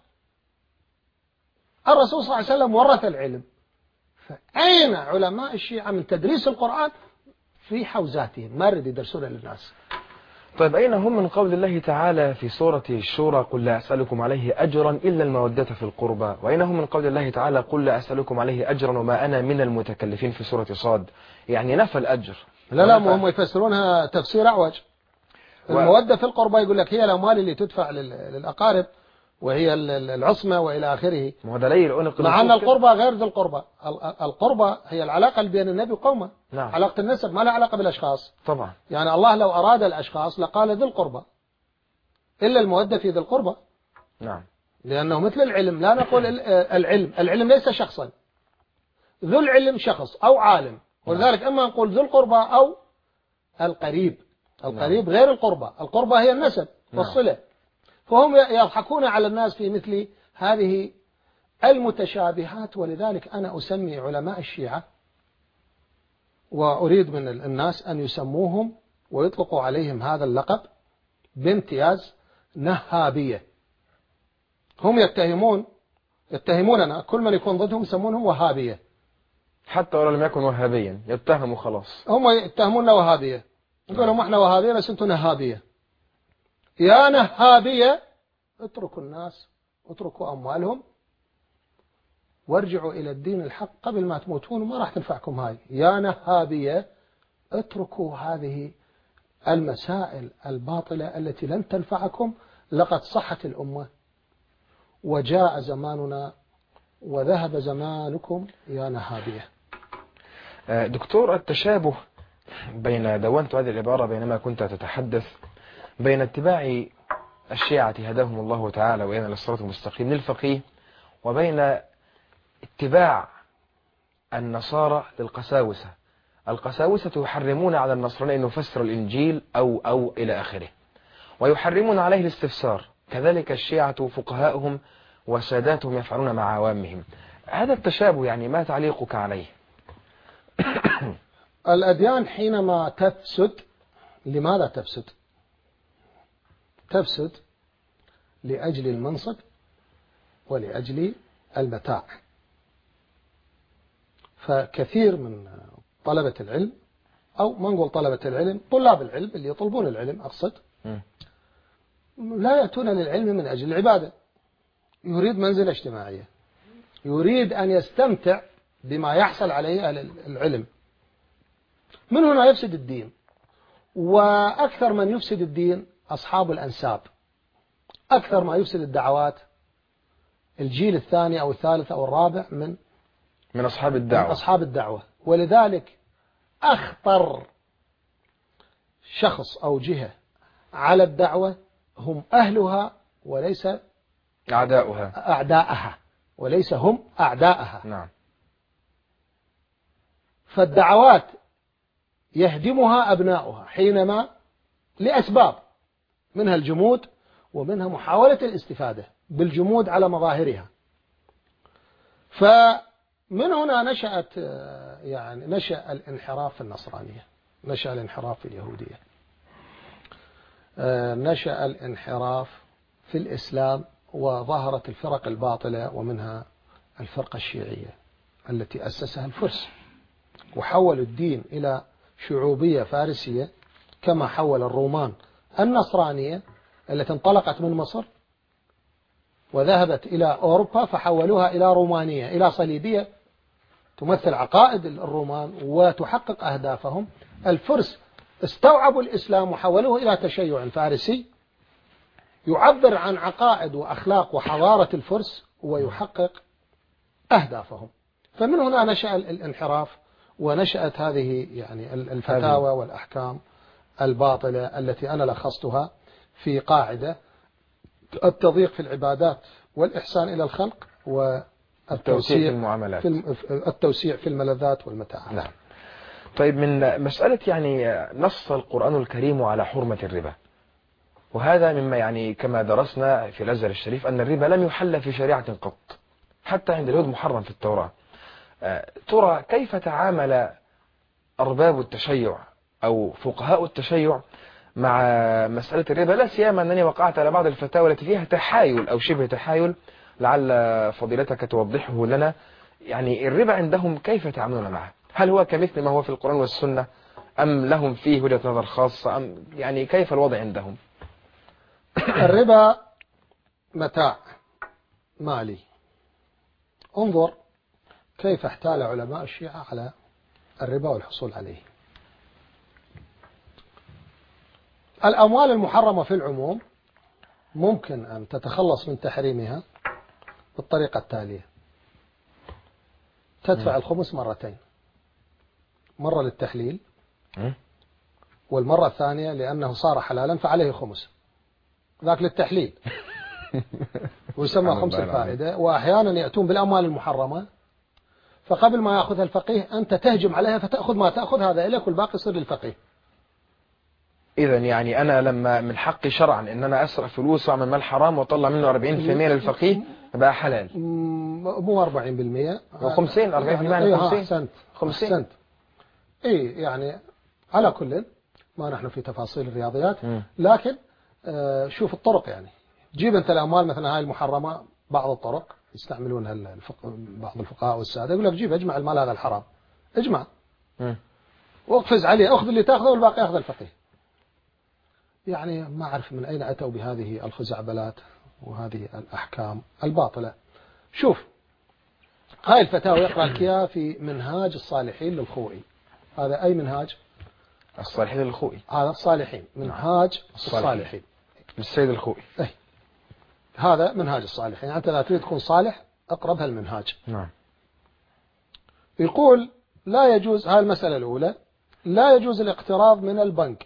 الرسول صلى الله عليه وسلم ورث العلم، فأين علماء الشيعة من تدريس القرآن في حوزاتهم؟ ما رد يدرسون للناس. طيب أين هم من قول الله تعالى في سورة الشورى قل لا أسألكم عليه أجرا إلا المودة في القربى؟ وأين هم من قول الله تعالى قل لا أسألكم عليه أجرا وما أنا من المتكلفين في سورة صاد؟ يعني نفى الأجر. لا هم يفسرونها تفسير أعوج. المودة في القربى يقول لك هي الأموال اللي تدفع للأقارب وهي العصمة وإلى آخره. مع أن القربى غير ذي القربى. القربى هي العلاقة اللي بين النبي وقومه. نعم. علاقة النسب ما لها علاقة بالأشخاص. طبعا. يعني الله لو أراد الأشخاص لقال ذي القربى، إلا المودة في ذي القربى. نعم. لأنه مثل العلم، لا نقول العلم ليس شخصا، ذو العلم شخص أو عالم، ولذلك إما نقول ذو القربى أو القريب. القريب غير القربى. القربى هي النسب والصلة. فهم يضحكون على الناس في مثل هذه المتشابهات. ولذلك أنا أسمي علماء الشيعة وأريد من الناس أن يسموهم ويطلقوا عليهم هذا اللقب بامتياز نهابية. هم يتهموننا، كل من يكون ضدهم يسمونهم وهابية، حتى ولو لم يكن وهابيا يتهموا خلاص. هم يتهموننا وهابية، يقولون احنا وهابية بس انتم نهابية. يا نهابية اتركوا الناس، اتركوا أموالهم وارجعوا إلى الدين الحق قبل ما تموتون وما راح تنفعكم هاي. يا نهابية اتركوا هذه المسائل الباطلة التي لن تنفعكم. لقد صحت الأمة وجاء زماننا وذهب زمانكم يا نهابية. دكتور، التشابه بين دونت هذه العبارة بينما كنت تتحدث بين اتباع الشيعة هداهم الله تعالى وإلى الصراط المستقيم للفقيه، وبين اتباع النصارى للقساوسة. القساوسة يحرمون على النصراني أن يفسر الإنجيل أو إلى آخره، ويحرمون عليه الاستفسار. كذلك الشيعة فقهاؤهم وساداتهم يفعلون مع عوامهم. هذا التشابه يعني ما تعليقك عليه؟ الأديان حينما تفسد، لماذا تفسد؟ تفسد لأجل المنصب ولأجل المتاع. فكثير من طلبة العلم، أو ما نقول طلبة العلم، طلاب العلم اللي يطلبون العلم أقصد، لا يأتون للعلم من أجل العبادة. يريد منزلة اجتماعية، يريد أن يستمتع بما يحصل عليه أهل العلم. من هنا يفسد الدين. وأكثر من يفسد الدين أصحاب الأنساب، أكثر ما يفسد الدعوات الجيل الثاني أو الثالث أو الرابع من أصحاب الدعوة. ولذلك أخطر شخص أو جهة على الدعوة هم أهلها وليس أعداءها، وليس هم أعداءها. نعم. فالدعوات يهدمها أبناؤها حينما لأسباب، منها الجمود ومنها محاولة الاستفادة بالجمود على مظاهرها. فمن هنا نشأ الانحراف في النصرانية، نشأ الانحراف في اليهودية، نشأ الانحراف في الإسلام، وظهرت الفرق الباطلة ومنها الفرقة الشيعية التي أسسها الفرس، وحولوا الدين إلى شعوبية فارسية كما حول الرومان النصرانية التي انطلقت من مصر وذهبت إلى أوروبا، فحولوها إلى رومانية، إلى صليبية تمثل عقائد الرومان وتحقق أهدافهم. الفرس استوعبوا الإسلام وحولوه إلى تشيع فارسي يعبر عن عقائد وأخلاق وحضارة الفرس ويحقق أهدافهم. فمن هنا نشأ الانحراف ونشأت هذه يعني الفتاوى والأحكام الباطلة التي أنا لخصتها في قاعدة التضييق في العبادات والإحسان إلى الخلق والتوسيع في المعاملات، التوسيع في الملذات والمتاعات. نعم. طيب، من مسألة يعني نص القرآن الكريم على حرمة الربا، وهذا مما يعني كما درسنا في الأزهر الشريف أن الربا لم يحل في شريعة قط، حتى عند اليهود محرم في التوراة. ترى كيف تعامل أرباب التشيع أو فقهاء التشيع مع مسألة الربا؟ لا سيما أنني وقعت على بعض الفتاوى التي فيها تحايل أو شبه تحايل، لعل فضيلتك توضحه لنا. يعني الربا عندهم كيف تعاملون معه؟ هل هو كمثل ما هو في القرآن والسنة، أم لهم فيه وجهة نظر خاصة، أم يعني كيف الوضع عندهم؟ الربا متاع مالي. انظر كيف احتال علماء الشيعة على الربا والحصول عليه. الأموال المحرمة في العموم ممكن أن تتخلص من تحريمها بالطريقة التالية: تدفع الخمس مرتين، مرة للتحليل، والمرة الثانية لأنه صار حلالا فعليه خمس، ذاك للتحليل ويسمى خمس الفائدة. وأحيانا يأتون بالأموال المحرمة، فقبل ما يأخذها الفقيه أنت تهجم عليها فتأخذ ما تأخذ، هذا إليك والباقي يصير للفقيه. إذا يعني أنا لما من حقي شرعا إن أنا أسرق فلوس وأعمل مال حرام وأطلع منه 40% للفقيه بقى حلال. مو 40% و50 40%. يعني 50 50. إيه يعني على كل ما نحن في تفاصيل الرياضيات، لكن شوف الطرق. يعني جيب أنت الأموال مثلا هاي المحرمة، بعض الطرق يستعملونها بعض الفقهاء والسادة، يقول لك جيب اجمع المال هذا الحرام، اجمع واقفز عليه، أخذ اللي تأخذه والباقي أخذ الفقيه. يعني ما أعرف من أين أتوا بهذه الخزعبلات وهذه الأحكام الباطلة. شوف هاي الفتاوى يقرأ لك إياها في منهاج الصالحين للخوئي. هذا أي منهاج؟ الصالحين للخوئي. هذا الصالحين، منهاج الصالحين للسيد الخوئي. هذا منهاج الصالحين. يعني أنت لا تريد تكون صالح اقرأ بهالمنهاج. نعم. يقول لا يجوز، هاي المسألة الأولى، لا يجوز الاقتراض من البنك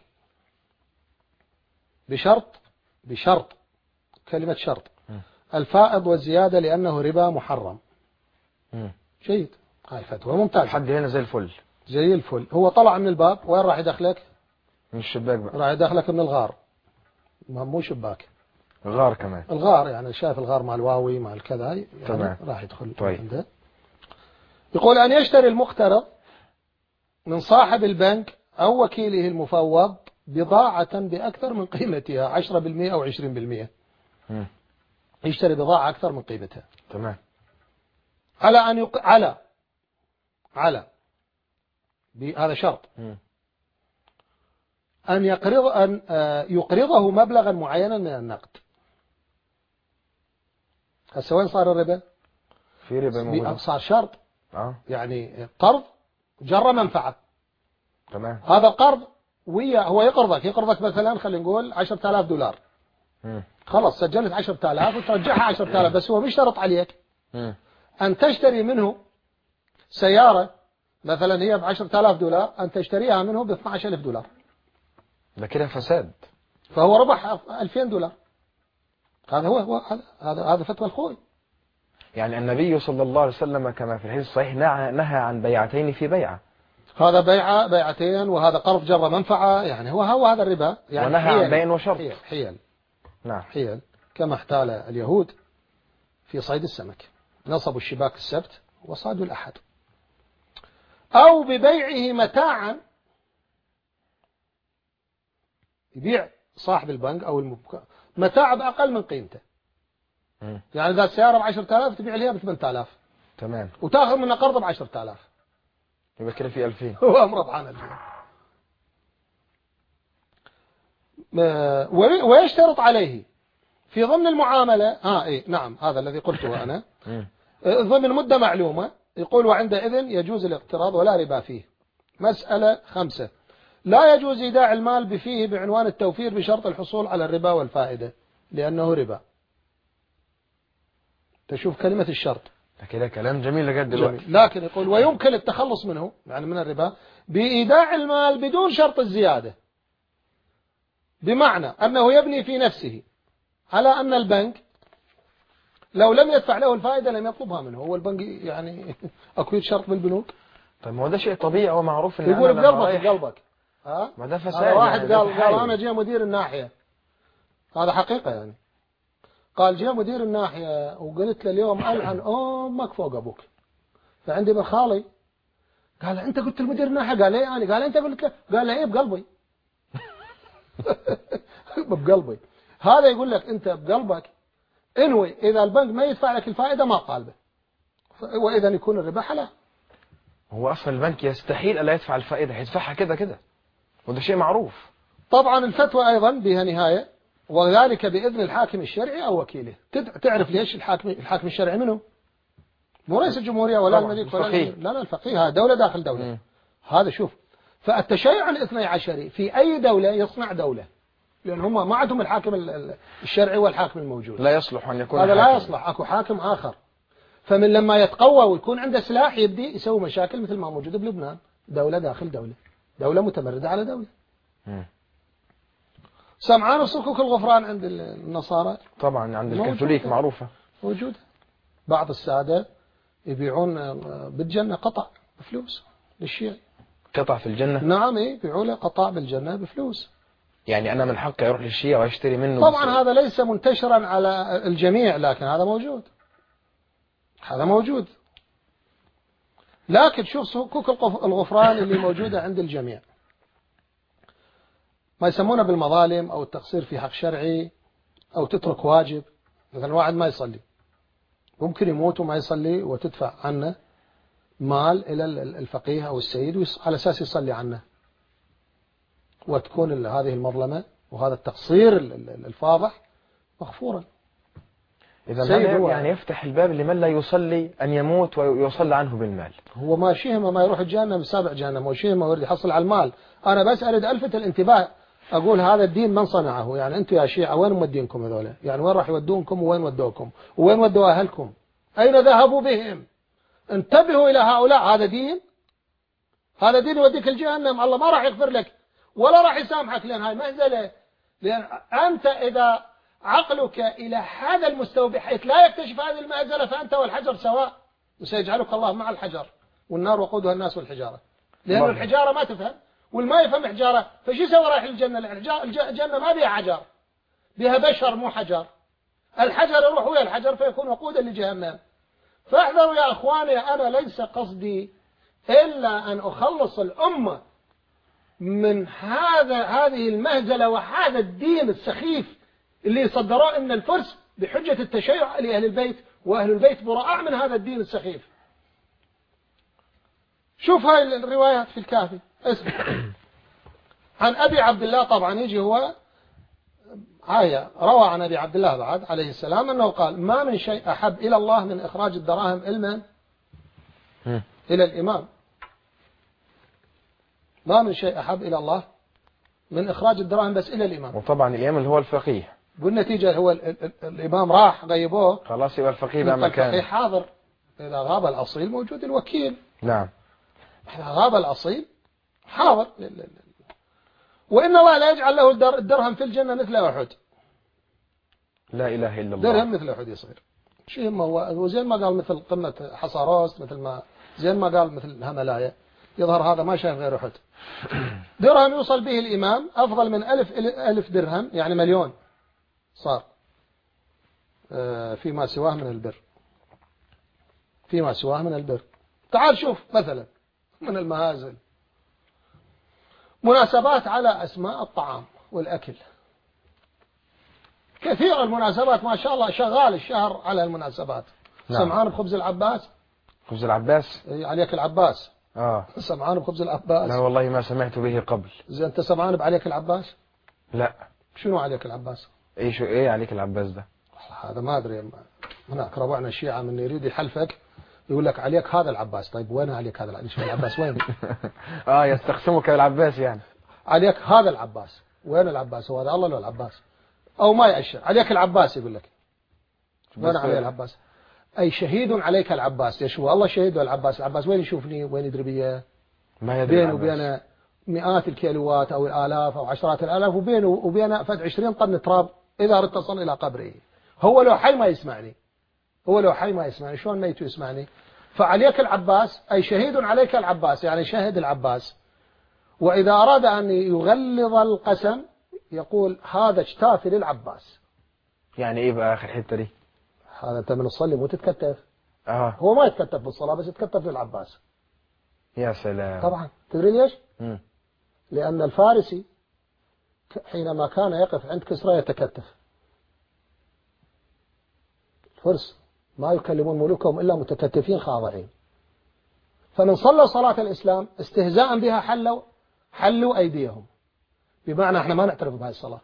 بشرط كلمة شرط الفائض والزيادة لأنه ربا محرم. جيد، هاي فتوى ممتازة حد هنا زي الفل. زي الفل. هو طلع من الباب، وين راح يدخلك؟ من الشباك بقى. راح يدخلك من الغار، مو شباك، غار كمان. الغار يعني شايف الغار مال واوي مال كذا، يعني تمام. راح يدخل. طيب. عنده. يقول أن يشتري المقترض من صاحب البنك أو وكيله المفوض بضاعة بأكثر من قيمتها 10% أو 20%. يشتري بضاعة أكثر من قيمتها. تمام. على أن على هذا شرط أن يقرضه مبلغا معينا من النقد. هسه وين صار الربا؟ في ربا موجود. صار شرط. يعني قرض جر منفعة. تمام. هذا القرض هو يقرضك مثلا خلينا نقول $10,000. خلاص سجلت 10,000 وترجعها 10,000، بس هو مشترط عليك أن تشتري منه سيارة مثلا هي $10,000 أن تشتريها منه $12,000. ده كده فساد. فهو ربح $2,000. هذا هو هذا فتوى الخوي. يعني النبي صلى الله عليه وسلم كما في الحديث الصحيح نهى عن بيعتين في بيعة. هذا بيعتين وهذا قرض جر منفعة. يعني هو هذا الربا. يعني ونهى عن بيع وشرط. حيل. نعم. حيل كما احتال اليهود في صيد السمك، نصبوا الشباك السبت وصادوا الأحد. أو ببيعه متاعا، يبيع صاحب البنك أو متاع بأقل من قيمته. يعني إذا السيارة ب10,000 تبيع لها ب8,000. تمام. وتأخذ منه قرض ب10,000. يبقى كده في 2000. هو أمر ربحان 2000. ويشترط عليه في ضمن المعاملة نعم هذا الذي قلته أنا ضمن مدة معلومة. يقول وعندئذ يجوز الاقتراض ولا ربا فيه. مسألة 5، لا يجوز إيداع المال فيه بعنوان التوفير بشرط الحصول على الربا والفائدة لأنه ربا. تشوف كلمة الشرط كده كلام جميل لغاية دلوقتي. لكن يقول ويمكن التخلص منه يعني من الربا بإيداع المال بدون شرط الزيادة، بمعنى أنه يبني في نفسه على أن البنك لو لم يدفع له الفائدة لم يطلبها منه. هو البنك يعني أكو شرط بالبنوك؟ طيب ما هو ده شيء طبيعي ومعروف ان يقول أنا لما بقلبك رايح- بقلبك. ها ما ده فساد واحد يعني، قال أنا جاء مدير الناحية، هذا حقيقة يعني، قال جاء مدير الناحية وقلت له اليوم ألعن أمك فوق أبوك. فعندي ابن خالي قال أنت قلت لمدير الناحية؟ قال إيه يعني؟ قال أنت قلت له؟ قال له إيه بقلبي. بقلبي. هذا يقول لك أنت بقلبك انوي إذا البنك ما يدفع لك الفائدة ما طالبه، وإذا يكون الربا حلال. هو اصلا البنك يستحيل الا يدفع الفائدة، هيدفعها كده كده، وده شيء معروف. طبعا الفتوى أيضا بها نهاية، وذلك بإذن الحاكم الشرعي أو وكيله. تعرف ليش الحاكم الشرعي منه؟ مو رئيس الجمهورية ولا الملك ولا الفقيه. لا الفقيه، دولة داخل دولة. هذا شوف، فالتشيع الاثني عشري في أي دولة يصنع دولة، لأن هم ما عندهم الحاكم الشرعي والحاكم الموجود، لا يصلح أن يكون هذا حاكم. لا يصلح، أكو حاكم آخر. فمن لما يتقوى ويكون عنده سلاح يبدي يسوي مشاكل مثل ما موجود بلبنان، دولة داخل دولة، دولة متمردة على دولة. سمعان وصكوك الغفران عند النصارى طبعا عند الكاثوليك معروفة موجودة. بعض السادة يبيعون بالجنة قطع بفلوس للشيعي. قطع في الجنة؟ نعم يبيعوا له قطع بالجنة بفلوس. يعني أنا من حقي أروح للشيعة وأشتري منه؟ طبعا هذا ليس منتشرا على الجميع، لكن هذا موجود، هذا موجود. لكن شوف صكوك الغفران اللي موجودة عند الجميع، ما يسمونه بالمظالم أو التقصير في حق شرعي أو تترك واجب. مثلا واحد ما يصلي، ممكن يموت وما يصلي وتدفع عنه مال إلى الفقيه أو السيد على أساس يصلي عنه، وتكون هذه المظلمة وهذا التقصير الفاضح مغفورا. إذا هذا يعني يفتح الباب لمن لا يصلي أن يموت ويصلى عنه بالمال. هو ما شيهمه ما يروح الجهنم سابع جهنم، وشيهمه ويريد يحصل على المال. أنا بس أريد ألفت الانتباه، أقول هذا الدين من صنعه؟ يعني أنتم يا شيعة وين مودينكم هذولا؟ يعني وين راح يودونكم وين ودوكم وين ودوا أهلكم؟ أين ذهبوا بهم؟ انتبهوا إلى هؤلاء. هذا دين؟ هذا دين يوديك الجهنم؟ الله ما راح يغفر لك ولا راح يسامحك، لأن هاي مهزلة. لأن أنت إذا عقلك إلى هذا المستوى بحيث لا يكتشف هذه المهزلة فأنت والحجر سواء، وسيجعلك الله مع الحجر، والنار وقودها الناس والحجارة. لأن الحجارة ما تفهم والما يفهم حجارة، فشو يسوي رايح الجنة؟ الجنة ما بها حجر، بها بشر مو حجر. الحجر يروح ويا الحجر فيكون وقودا لجهنم. فاحذروا يا أخواني، أنا ليس قصدي إلا أن أخلص الأمة من هذه المهزلة وهذا الدين السخيف اللي صدروه من الفرس بحجة التشيع لأهل البيت، وأهل البيت براء من هذا الدين السخيف. شوف هاي الروايات في الكافي، اسمع. عن أبي عبد الله، طبعا يجي هو روى عن أبي عبد الله بعد عليه السلام أنه قال: ما من شيء أحب إلى الله من إخراج الدراهم إلى الإمام. ما من شيء أحب إلى الله من إخراج الدراهم بس إلى الإمام. وطبعا الإمام اللي هو الفقيه، والنتيجة هو الإمام راح غيبوه، خلاص يبقى الفقيه بقى مكانه. الفقيه حاضر، إذا غاب الأصيل موجود الوكيل. نعم. إذا غاب الأصيل حاضر. وإن الله لا يجعل له الدرهم في الجنة مثل أحد. لا إله إلا الله. درهم مثل أحد يصير شيء، ما هو وزين ما قال مثل قمة حصاروس، مثل ما زين ما قال مثل هملاية. يظهر هذا ما شايف غير أحد. درهم يوصل به الإمام أفضل من 1000 درهم، يعني مليون صار فيما سواه من البر. فيما سواه من البر. تعال شوف مثلا من المهازل، مناسبات على أسماء الطعام والأكل. كثير المناسبات ما شاء الله، شغال الشهر على المناسبات. نعم. سمعان بخبز العباس. خبز العباس؟ عليك العباس. سمعان بخبز العباس؟ لا والله ما سمعت به قبل. زين أنت سمعان بعليك العباس؟ لا. شنو عليك العباس؟ ايه عليك العباس ده؟ هذا ما ادري. هناك ربعنا الشيعة من يريد يحلفك يقول لك عليك هذا العباس. طيب وين عليك هذا العباس؟ وين؟ يستخدمك العباس يعني. عليك هذا العباس. وين العباس؟ هو هذا الله لو العباس؟ أو ما يأشر عليك العباس، يقول لك وين عليه العباس؟ أي شهيد عليك العباس. يشوف الله شهيد والعباس. العباس وين يشوفني وين يدري بي؟ ما يدري بينه وبين مئات الكيلوات أو الآلاف أو عشرات الآلاف، وبينه وبين فد 20 طن تراب إذا أردت تصل إلى قبره. هو لو حي ما يسمعني، هو لو حي ما يسمعني، شلون ميت يسمعني؟ فعليك العباس أي شهيد عليك العباس، يعني شهد العباس. وإذا أراد أن يغلظ القسم يقول هذا اجتاف للعباس. يعني إيه بقى آخر حتة دي؟ هذا أنت من تصلي مو تتكتف. هو ما يتكتف بالصلاة بس يتكتف للعباس. يا سلام. طبعا تدري ليش؟ لأن الفارسي حينما كان يقف عند كسرى يتكتف. الفرس ما يكلمون ملوكهم إلا متكتفين خاضعين. فمن صلى صلاة الإسلام استهزاء بها حلوا أيديهم، بمعنى احنا ما نعترف بهذه الصلاة،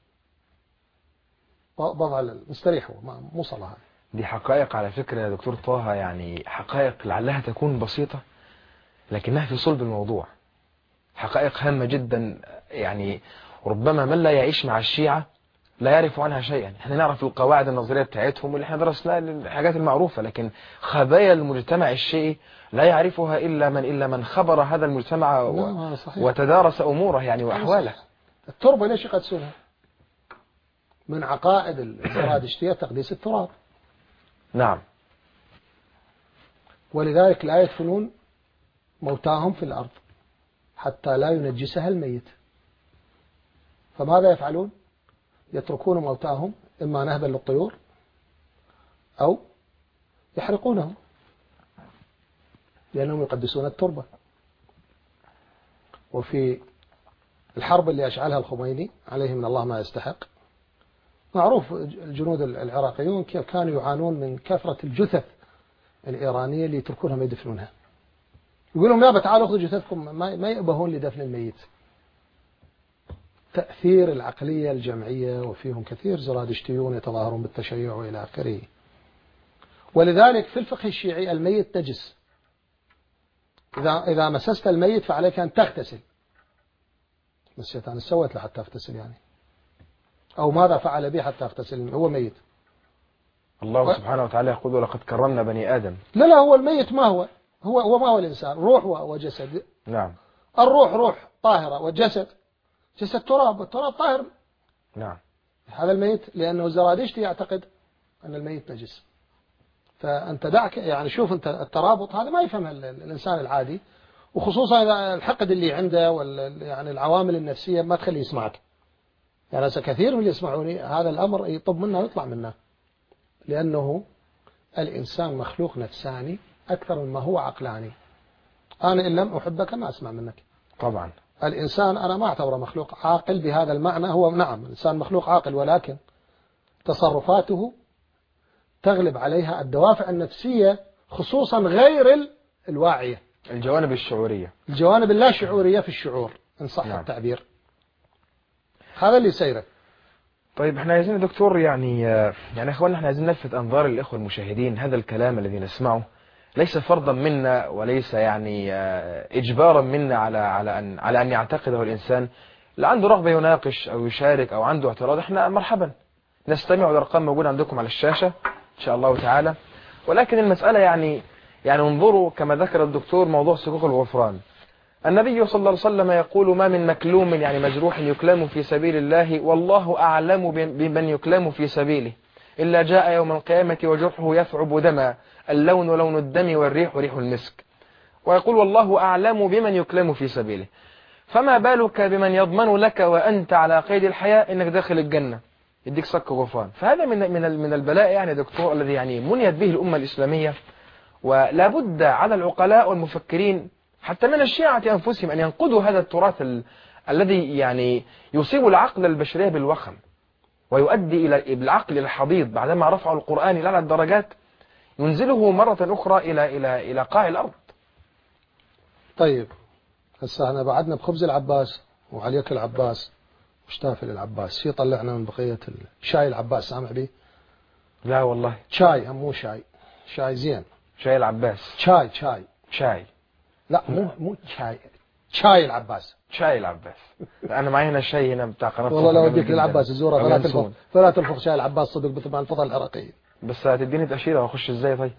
وضع مستريحوا مو صلاة. دي حقائق على فكرة يا دكتور طه، يعني حقائق لعلها تكون بسيطة لكنها في صلب الموضوع، حقائق هامة جدا. يعني ربما من لا يعيش مع الشيعة لا يعرف عنها شيئا. احنا نعرف القواعد النظرية بتاعتهم واللي احنا درسناها الحاجات المعروفة، لكن خبايا المجتمع الشيعي لا يعرفها إلا من خبر هذا المجتمع وتدارس أموره يعني وأحواله. التربة ليش يقدسونها؟ من عقائد الزرادشتية تقديس التراب. نعم. ولذلك لا يدفنون موتاهم في الأرض حتى لا ينجسها الميت. فماذا يفعلون؟ يتركون موتاهم إما نهبا للطيور أو يحرقونهم، لأنهم يقدسون التربة. وفي الحرب اللي أشعلها الخميني عليه من الله ما يستحق، معروف الجنود العراقيون كيف كانوا يعانون من كثرة الجثث الإيرانية اللي يتركونها ما يدفنونها. يقولون يابا تعالوا اخذوا جثثكم، ما يأبهون لدفن الميت. تأثير العقلية الجمعية، وفيهم كثير زرادشتيون يتظاهرون بالتشيع وإلى آخره. ولذلك في الفقه الشيعي الميت نجس. إذا مسست الميت فعليك أن تغتسل. مسيت أنا سويت له حتى أغتسل يعني، أو ماذا فعل به حتى أغتسل؟ هو ميت. الله سبحانه وتعالى يقول ولقد كرمنا بني آدم. لا هو الميت ما هو ما هو الإنسان، روح وجسد. نعم. الروح روح طاهرة، والجسد جسد تراب، والتراب طاهر. نعم. هذا الميت، لأنه الزرادشتي يعتقد أن الميت نجس. فأنت دعك يعني، شوف أنت الترابط هذا ما يفهمه الإنسان العادي، وخصوصا إذا الحقد اللي عنده يعني العوامل النفسية ما تخليه يسمعك. يعني كثير من اللي يسمعوني هذا الأمر يطب منه ويطلع منه، لأنه الإنسان مخلوق نفساني أكثر مما هو عقلاني. أنا إن لم أحبك ما أسمع منك. طبعا الإنسان أنا ما أعتبره مخلوق عاقل بهذا المعنى. هو نعم الإنسان مخلوق عاقل، ولكن تصرفاته تغلب عليها الدوافع النفسية، خصوصا غير الواعية، الجوانب الشعورية، الجوانب اللا شعورية في الشعور إن صح نعم. التعبير. هذا اللي سيره. طيب احنا عايزين يا دكتور يعني اخواننا احنا عايزين نلفت انظار الاخوه المشاهدين، هذا الكلام الذي نسمعه ليس فرضا منا وليس يعني اجبارا منا على ان يعتقده الانسان. اللي عنده رغبه يناقش او يشارك او عنده اعتراض احنا مرحبا نستمع، والارقام موجوده عندكم على الشاشه ان شاء الله تعالى. ولكن المساله يعني انظروا كما ذكر الدكتور موضوع صكوك الغفران. النبي صلى الله عليه وسلم يقول ما من مكلوم يعني مجروح يكلم في سبيل الله والله أعلم بمن يكلم في سبيله إلا جاء يوم القيامة وجرحه يثعب دما، اللون لون الدم والريح ريح المسك. ويقول والله أعلم بمن يكلم في سبيله، فما بالك بمن يضمن لك وأنت على قيد الحياة إنك داخل الجنة يديك صك غفران. فهذا من البلاء يعني دكتور الذي يعني منيت به الأمة الإسلامية. ولا بد على العقلاء والمفكرين حتى من الشيعة أنفسهم أن ينقضوا هذا التراث الذي يعني يصيب العقل البشرية بالوخم ويؤدي بالعقل إلى الحضيض، بعدما رفعوا القرآن إلى الدرجات ينزله مرة أخرى إلى قاع الأرض. طيب هسه احنا بعدنا بخبز العباس وعليك العباس وشتافل العباس، شي طلعنا من بقية شاي العباس، سامع بيه؟ لا والله. شاي مو شاي، شاي زين. شاي العباس. شاي شاي. لا مو شاي، شاي العباس. شاي العباس. أنا معي هنا شاي هنا بتاع قناة والله لو صفا وديك جميل للعباس جداً. الزورة أو فلا ينسون. تنفض، فلا تنفض شاي العباس صدق مثل ما انفض العراقيين. بس هتديني تأشيرة وأخش إزاي طيب؟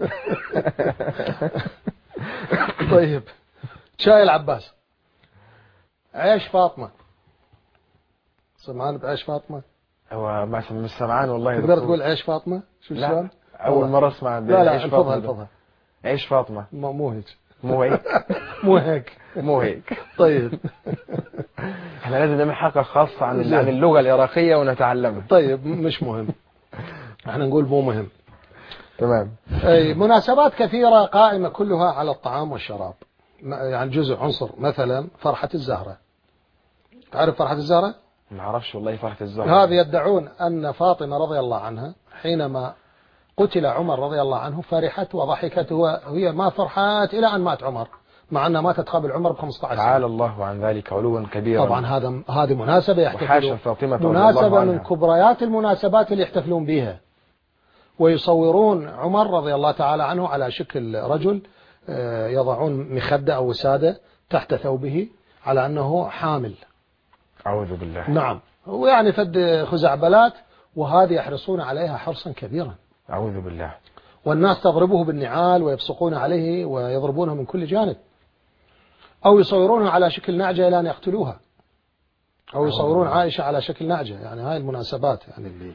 طيب شاي العباس. عيش فاطمة، سمعان بعيش فاطمة؟ هو مش سمعان والله يا تقدر دكتور. تقول عيش فاطمة؟ شو لا السؤال؟ أول مرة أسمع لا عيش الفظها فاطمة ده. الفظها. عيش فاطمة. مو هيك. مو هيك. مو هيك. مو هيك. طيب احنا لازم نعمل حلقة خاصة عن اللغة العراقية ونتعلمها. طيب مش مهم، احنا نقول مو مهم. تمام. أي مناسبات كثيرة قائمة كلها على الطعام والشراب، يعني جزء عنصر مثلا فرحة الزهرة. تعرف فرحة الزهرة؟ ما اعرفش والله فرحة الزهرة. هذا يدعون أن فاطمة رضي الله عنها حينما قتل عمر رضي الله عنه فرحت وضحكت، وهي ما فرحت إلى أن مات عمر، مع أنها ماتت قبل عمر ب15 سنة. تعالى الله عن ذلك علوا كبيرا. طبعا هذه مناسبة وحاشا فاطمة رضي مناسبة الله عنها. من كبريات المناسبات اللي يحتفلون بها، ويصورون عمر رضي الله تعالى عنه على شكل رجل، يضعون مخدة أو وسادة تحت ثوبه على أنه حامل. أعوذ بالله. نعم، ويعني فد خزعبلات، وهذه يحرصون عليها حرصا كبيرا. أعوذ بالله. والناس تضربه بالنعال ويبصقون عليه ويضربونه من كل جانب، أو يصورونه على شكل نعجة إلى أن يقتلوها، أو يصورون عائشة على شكل نعجة. يعني هاي المناسبات يعني اللي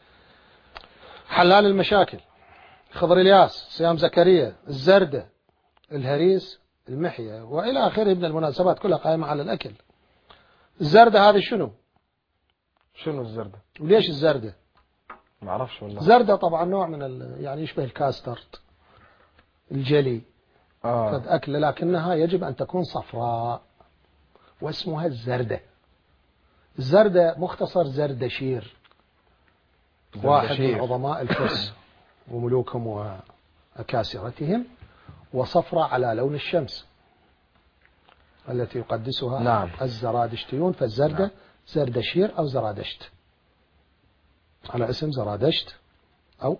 حلال المشاكل، خضر الياس، صيام زكريا، الزردة، الهريس، المحية وإلى آخره من المناسبات كلها قائمة على الأكل. الزردة هذه شنو؟ شنو الزردة؟ وليش الزردة؟ ما أعرفش والله. زردة طبعا نوع من يعني يشبه الكاسترد، الجلي، قد أكل، لكنها يجب أن تكون صفراء واسمها الزردة. الزردة مختصر زردشير، واحد من عظماء الفرس وملوكهم وأكاسرتهم، وصفراء على لون الشمس التي يقدسها نعم. الزرادشتيون. فالزردة نعم. زردشير أو زرادشت على اسم زرادشت، أو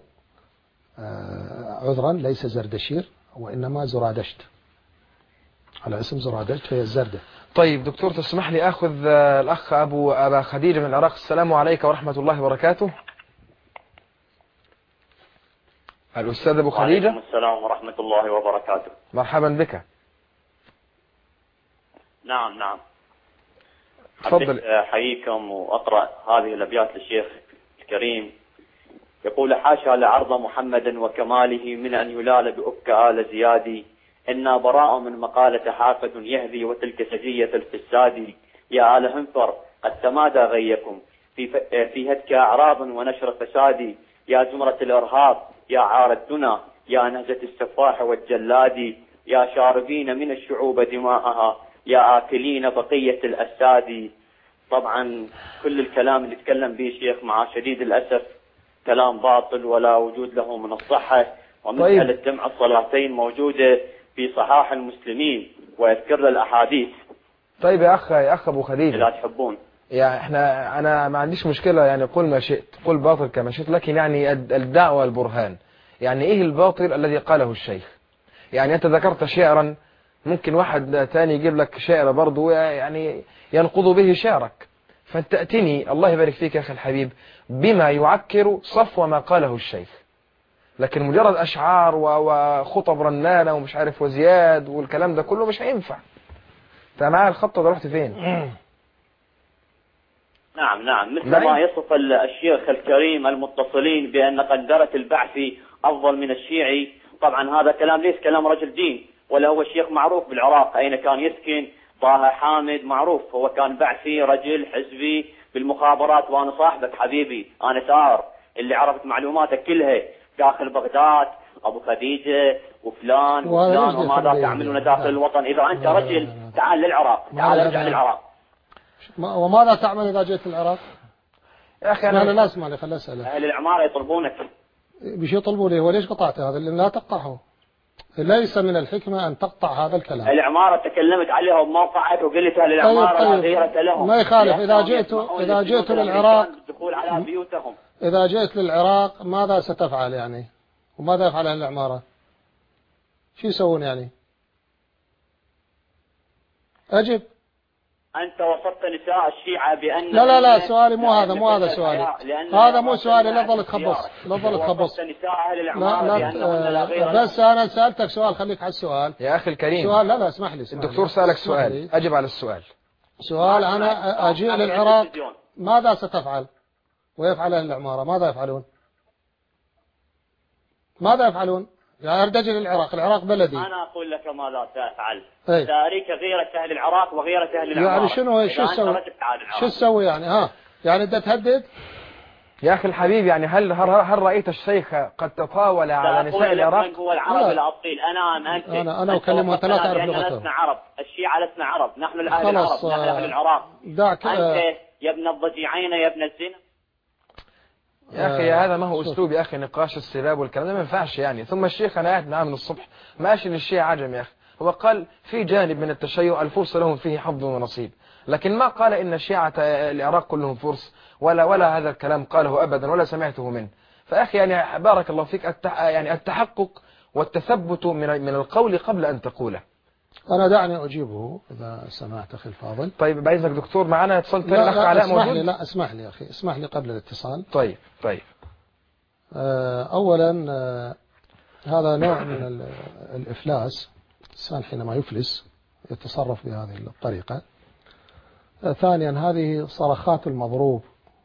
عذرا ليس زردشير وإنما زرادشت على اسم زرادشت، فهي الزردة. طيب دكتور تسمح لي أخذ الأخ أبا خديجة من العراق. السلام عليكم ورحمة الله وبركاته. الأستاذ أبو خديجة. وعليكم السلام ورحمة الله وبركاته. مرحبا بك. نعم تفضل. أحييكم وأقرأ هذه الأبيات للشيخ الكريم. يقول: حاشا لعرض محمد وكماله من أن يلال بأك آل زيادي، إنا براء من مقالة حافظ يهذي وتلك سجية الفساد. يا آل هنفر قد تمادى غيكم في هتك أعراض ونشر فساد. يا زمرة الإرهاب يا عار الدنا يا نهجة السفاح والجلاد. يا شاربين من الشعوب دماءها يا آكلين بقية الأساد. طبعا كل الكلام اللي تكلم به الشيخ مع شديد الأسف كلام باطل ولا وجود له من الصحة. ومسألة جمع الصلاتين موجودة في صحاح المسلمين ويذكر الأحاديث. طيب يا أخ أبو خديجة، لا تحبون يعني أنا ما عنديش مشكلة، يعني قل ما شئت، قل باطل كما شئت، لكن يعني الدعوة البرهان. يعني إيه الباطل الذي قاله الشيخ؟ يعني أنت ذكرت شعرا، ممكن واحد تاني يجيب لك شعر برضو يعني ينقض به شعرك، فتأتني الله يبارك فيك يا أخي الحبيب بما يعكر صفو ما قاله الشيخ. لكن مجرد أشعار وخطب رنانة ومش عارف وزياد والكلام ده كله مش هينفع. فمعايا الخط ده رحت فين؟ نعم مثل ما يصف الشيخ الكريم المتصلين بأن قندرة البعثي أفضل من الشيعي. طبعا هذا كلام ليس كلام رجل دين، ولا هو الشيخ معروف بالعراق أين كان يسكن. طه حامد معروف، هو كان بعثي رجل حزبي بالمخابرات، وأنا صاحبك حبيبي، أنا سار اللي عرفت معلوماتك كلها داخل بغداد، أبو خديجة وفلان وماذا تعملون داخل الوطن. إذا أنت رجل تعال للعراق، تعال ارجع للعراق. وماذا تعمل إذا جئت للعراق؟ يا أخي أنا لا أسمع لي، خلي أسأله. أهل العمارة يطلبونك. بش يطلبوا لي؟ وليش قطعت هذا؟ اللي لا تقطعه، ليس من الحكمة أن تقطع هذا الكلام. العمارة تكلمت عليها بموقعك وقلت أهل العمارة لا غيرة لهم. ما يخالف. إذا جئت للعراق، الدخول على بيوتهم. إذا جئت للعراق ماذا ستفعل يعني؟ وماذا يفعل أهل العمارة؟ شو يسوون يعني؟ أجب. أنت وصفت نساء الشيعة بأن لا سؤالي مو هذا سؤالي، هذا مو سؤالي. لا تظل تخبص، وصفت نساء أهل العمارة بأنهن لا غير لهن. بس أنا سألتك سؤال، خليك على السؤال يا أخي الكريم. سؤال. لا اسمح لي. الدكتور سألك سؤال، أجب على السؤال. سؤال. أنا أجيء للعراق، ماذا ستفعل؟ ويفعل أهل العمارة ماذا يفعلون؟ يعني أرتجي للعراق بلدي. أنا أقول لك ماذا سأفعل. سأريك غيرة أهل العراق وغيرة أهل العمارة. يعني شو تسوي يعني؟ يعني أنت تهدد؟ يا أخي الحبيب، يعني هل رأيت الشيخ قد تطاول على نساء العراق؟ من هو العرب الأصيل؟ أنا أكلمه، أنت لا تعرف لغته. لسنا عرب، الشيعة لسنا عرب، نحن الأهل العرب، نحن أهل العراق. دعك أنت يا ابن الضجيعين يا ابن الزنا. يا أخي هذا ما هو أسلوب يا أخي، نقاش السباب والكلام ده ما ينفعش يعني. ثم الشيخ أنا قاعد معاه من الصبح ما أشي للشيعة عجم يا أخي. هو قال في جانب من التشيع الفرس لهم فيه حظ ونصيب، لكن ما قال إن الشيعة العراق كلهم فرس ولا هذا الكلام قاله أبدا ولا سمعته منه. فأخي يعني بارك الله فيك، يعني التحقق والتثبت من القول قبل أن تقوله. أنا دعني أجيبه إذا سمعت أخي الفاضل. طيب بعزك دكتور، معنا اتصال ثاني. الأخ علاء موجود؟ لا اسمح لي أخي، اسمح لي قبل الاتصال. طيب أولا هذا نوع من الإفلاس. الإنسان حينما يفلس يتصرف بهذه الطريقة. ثانيا هذه صرخات المضروب،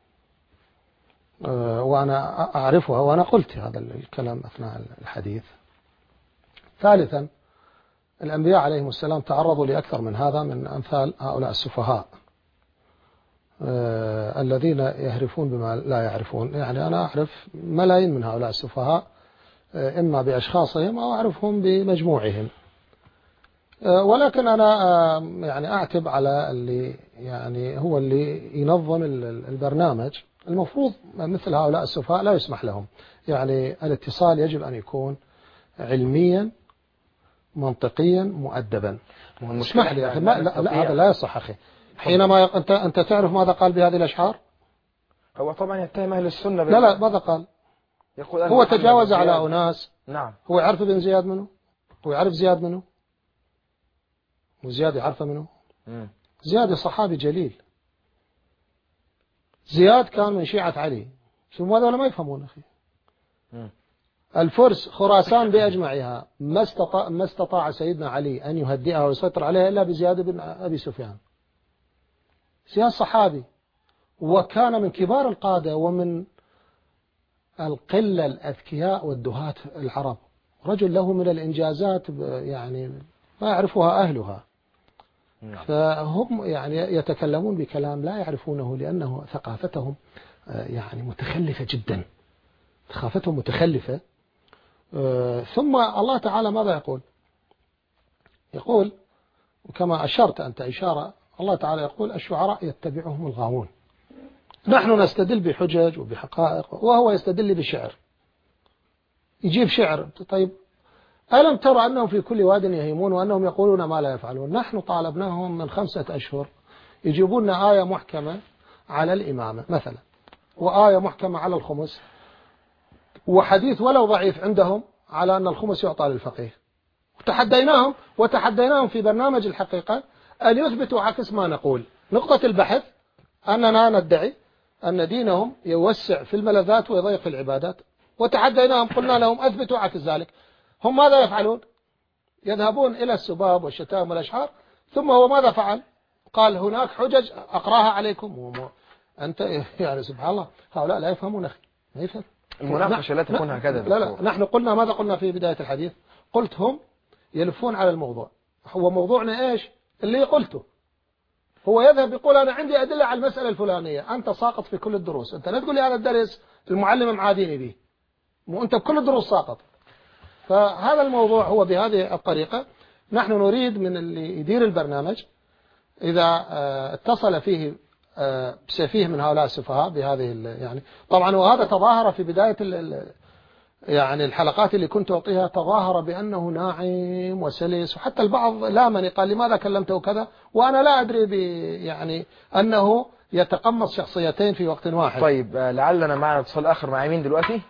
وأنا أعرفها وأنا قلت هذا الكلام أثناء الحديث. ثالثا الأنبياء عليهم السلام تعرضوا لأكثر من هذا، من أمثال هؤلاء السفهاء الذين يهرفون بما لا يعرفون. يعني أنا أعرف ملايين من هؤلاء السفهاء، إما بأشخاصهم أو أعرفهم بمجموعهم. ولكن أنا يعني أعتب على اللي يعني هو اللي ينظم البرنامج. المفروض مثل هؤلاء السفهاء لا يسمح لهم. يعني الاتصال يجب أن يكون علميا منطقيا مؤدبا. اسمح لي يا أخي، لا هذا لا يصح أخي. حينما أنت تعرف ماذا قال بهذه الأشعار؟ هو طبعا يتهم أهل السنة لا ماذا قال؟ يقول هو تجاوز على أناس. نعم. هو يعرف ابن زياد منه؟ هو يعرف زياد منه؟ وزياد يعرفه منه؟ زياد صحابي جليل. زياد كان من شيعة علي. شو هذا ولا ما يفهمون أخي؟ الفرس خراسان بأجمعها ما استطاع سيدنا علي أن يهدئها ويسيطر عليها إلا بزياد بن أبي سفيان. زياد صحابي وكان من كبار القادة ومن القلة الأذكياء والدهاة العرب. رجل له من الإنجازات يعني ما يعرفها أهلها. فهم يعني يتكلمون بكلام لا يعرفونه، لأنه ثقافتهم يعني متخلفة جدا، ثقافتهم متخلفة. ثم الله تعالى ماذا يقول؟ يقول وكما أشرت أنت إشارة، الله تعالى يقول الشعراء يتبعهم الغاوون. نحن نستدل بحجج وبحقائق وهو يستدل بشعر، يجيب شعر. طيب ألم ترى أنهم في كل واد يهيمون وأنهم يقولون ما لا يفعلون؟ نحن طالبناهم من 5 أشهر يجيبون آية محكمة على الإمامة مثلا، وآية محكمة على الخمس، وحديث ولو ضعيف عندهم على أن الخمس يعطى للفقيه. وتحديناهم في برنامج الحقيقة أن يثبتوا عكس ما نقول. نقطة البحث أننا ندعي أن دينهم يوسع في الملذات ويضيق في العبادات، وتحديناهم قلنا لهم أثبتوا عكس ذلك. هم ماذا يفعلون؟ يذهبون إلى السباب والشتائم والأشعار. ثم هو ماذا فعل؟ قال هناك حجج أقراها عليكم. أنت يعني سبحان الله، هؤلاء لا يفهمون أخي، ما يفهم. المناقشة لا تكون هكذا. لا نحن قلنا ماذا قلنا في بداية الحديث؟ قلت هم يلفون على الموضوع. هو موضوعنا إيش؟ اللي قلته. هو يذهب يقول أنا عندي أدلة على المسألة الفلانية. أنت ساقط في كل الدروس. أنت لا تقول لي هذا الدرس المعلم معاديني به، وأنت بكل الدروس ساقط. فهذا الموضوع هو بهذه الطريقة. نحن نريد من اللي يدير البرنامج إذا اتصل فيه سفيه من هؤلاء السفهاء بهذه يعني طبعا، وهذا تظاهر في بداية يعني الحلقات اللي كنت أعطيها، تظاهر بأنه ناعم وسلس، وحتى البعض لامني قال لماذا كلمته كذا، وأنا لا أدري يعني أنه يتقمص شخصيتين في وقت واحد. طيب لعلنا معنا اتصال آخر مع مين دلوقتي؟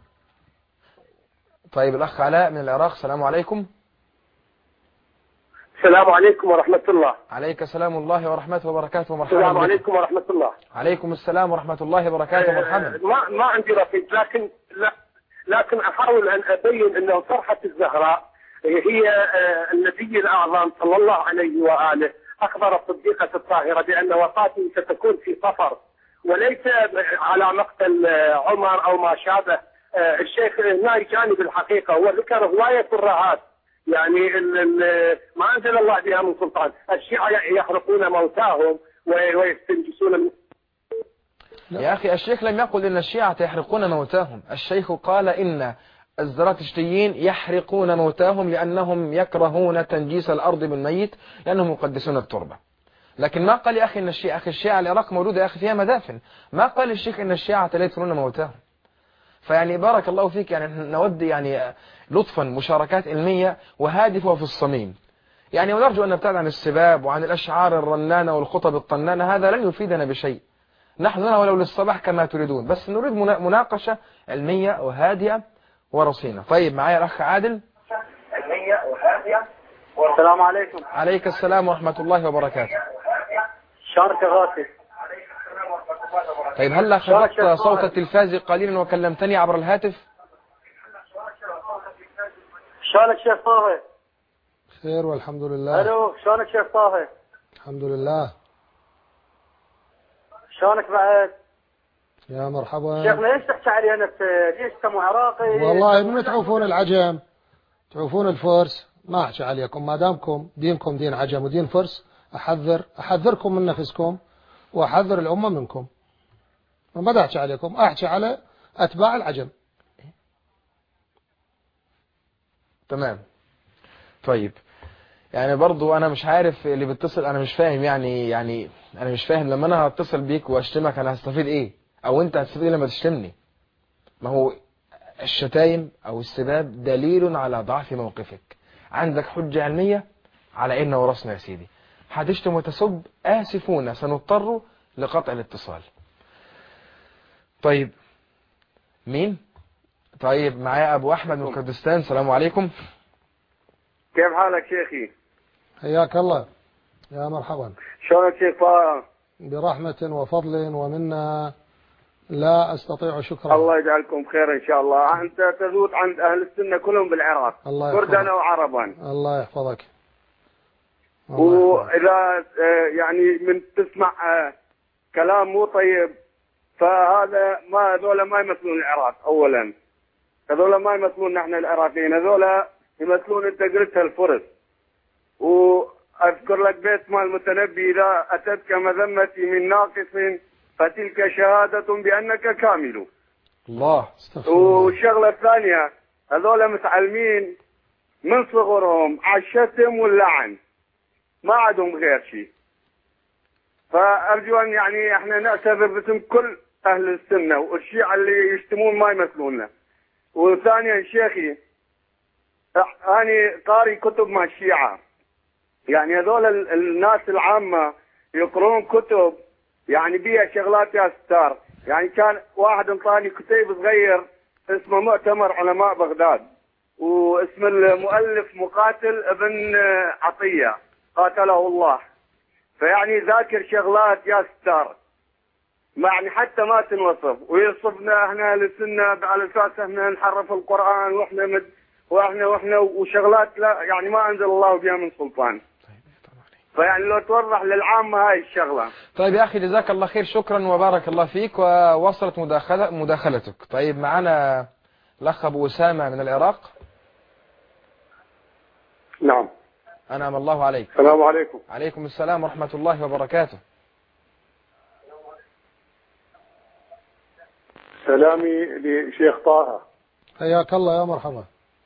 طيب الأخ علاء من العراق، السلام عليكم. السلام عليكم ورحمة الله. عليك سلام الله ورحمته وبركاته، مرحبا. السلام عليكم ورحمة الله. عليكم السلام ورحمة الله وبركاته، مرحبا. ما عندي رصيد، لكن أحاول أن أبين أنه فرحة الزهراء هي النبي الأعظم صلى الله عليه وآله أخبر الصديقة الطاهرة بأن وفاته ستكون في صفر، وليس على مقتل عمر أو ما شابه. الشيخ هنا جانب الحقيقة، هو ذكر هواية الرهات، يعني ما أنزل الله بها من سلطان. الشيعة يحرقون موتاهم ويستنجسون. يا أخي الشيخ لم يقل إن الشيعة يحرقون موتاهم، الشيخ قال إن الزراتشتيين يحرقون موتاهم لأنهم يكرهون تنجيس الأرض بالميت لأنهم يقدسون التربة. لكن ما قال يا أخي إن الشيعة، أخي الشيعة العراق موجودة يا أخي فيها مدافن، ما قال الشيخ إن الشيعة لا يدفنون موتاهم. فيعني بارك الله فيك، يعني نود يعني لطفا مشاركات علمية وهادفة في الصميم، يعني ونرجو أن نبتعد عن السباب وعن الأشعار الرنانة والخطب الطنانة، هذا لن يفيدنا بشيء. نحن هنا ولو للصباح كما تريدون، بس نريد مناقشة علمية وهادئة ورصينة. طيب معايا الأخ عادل. علمية وهادئة. السلام عليكم. عليك السلام ورحمة الله وبركاته. شارك غاسل. طيب هل خفضت صوت التلفاز قليلا وكلمتني عبر الهاتف؟ شلونك شيخ طه؟ خير والحمد لله. الو، شلونك شيخ طه؟ الحمد لله. شلونك بعد؟ يا مرحبا. شيخنا ليش تحكي علي انا ليش سمو عراقي؟ والله من تعوفون العجم، تعوفون الفرس، ما احكي عليكم ما دامكم دينكم دين عجم ودين فرس. احذركم من نفسكم واحذر الامه منكم. ما دا احكي عليكم، احكي على اتباع العجم. تمام. طيب يعني برضو انا مش عارف اللي بيتصل، انا مش فاهم يعني انا مش فاهم لما انا هتصل بيك واشتمك انا هستفيد ايه، او انت هتستفيد ايه لما تشتمني؟ ما هو الشتايم او السباب دليل على ضعف موقفك. عندك حجة علمية على ان ورثنا يا سيدي، هتشتم وتسب، اسفون سنضطر لقطع الاتصال. طيب مين؟ طيب معايا ابو احمد من كردستان. السلام عليكم. كيف حالك شيخي؟ حياك الله. يا مرحبا. شلونك شيخ طه؟ برحمة وفضل ومنا لا استطيع شكرا. الله يجعلكم خير ان شاء الله. انت تزود عند اهل السنه كلهم بالعراق، كردنا وعربا. الله يحفظك. واذا يعني من تسمع كلام مو طيب فهذا ما هذول ما يمثلون العراق. اولا هذول ما يمثلون نحن العراقيين، هذول يمثلون انت قلتها الفرس. واذكر لك بيت مال المتنبي: اذا اتتك مذمتي من ناقص فتلك شهادة بانك كامل. الله. والشغله الثانيه هذول متعلمين من صغرهم على الشتم واللعن، ما عندهم غير شيء. فارجو ان يعني احنا نعتذر باسم كل اهل السنه، والشيعة اللي يشتمون ما يمثلوننا. وثانيا شيخي، أنا قاري كتب مع الشيعة، يعني هذول الناس العامة يقرون كتب يعني بيها شغلات يا ستار. يعني كان واحد انطاني كتيب صغير اسمه مؤتمر علماء بغداد، واسم المؤلف مقاتل ابن عطية قاتله الله. فيعني ذاكر شغلات يا ستار يعني حتى ما تنوصف، ويصفنا احنا للسنة على اساس احنا نحرف القرآن واحنا وشغلات لا يعني ما انزل الله بها من سلطان. فيعني لو توضح للعامة هاي الشغلة. طيب يا اخي جزاك الله خير، شكرا وبارك الله فيك، ووصلت مداخلتك. طيب معنا الاخ ابو اسامة من العراق. نعم. انعم الله عليك. السلام عليكم. عليكم السلام ورحمة الله وبركاته. سلامي لشيخ طه. حياك الله. يا مرحبا.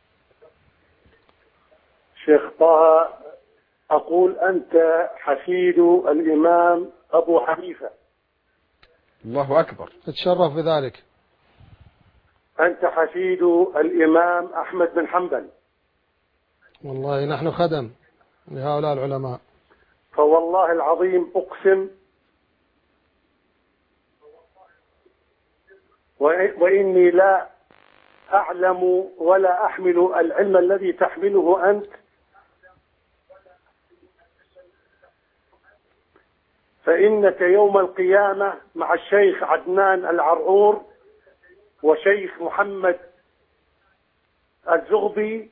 شيخ طه، أقول أنت حفيد الإمام أبو حنيفة. الله أكبر. تتشرف بذلك. أنت حفيد الإمام أحمد بن حنبل. والله نحن خدم لهؤلاء العلماء. فوالله العظيم أقسم وإني لا أعلم ولا أحمل العلم الذي تحمله أنت فإنك يوم القيامة مع الشيخ عدنان العرعور وشيخ محمد الزغبي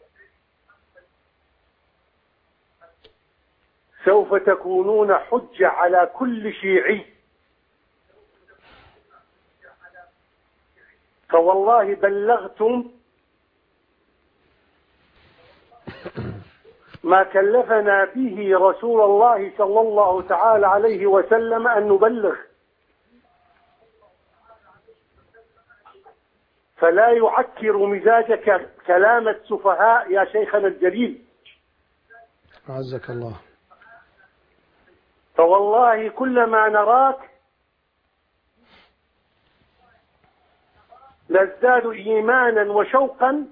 سوف تكونون حجة على كل شيعي. فوالله بلغتم ما كلفنا به رسول الله صلى الله تعالى عليه وسلم أن نبلغ، فلا يعكر مزاجك كلام السفهاء يا شيخنا الجليل. أعزك الله. فوالله كلما نراك نزداد إيمانا وشوقا،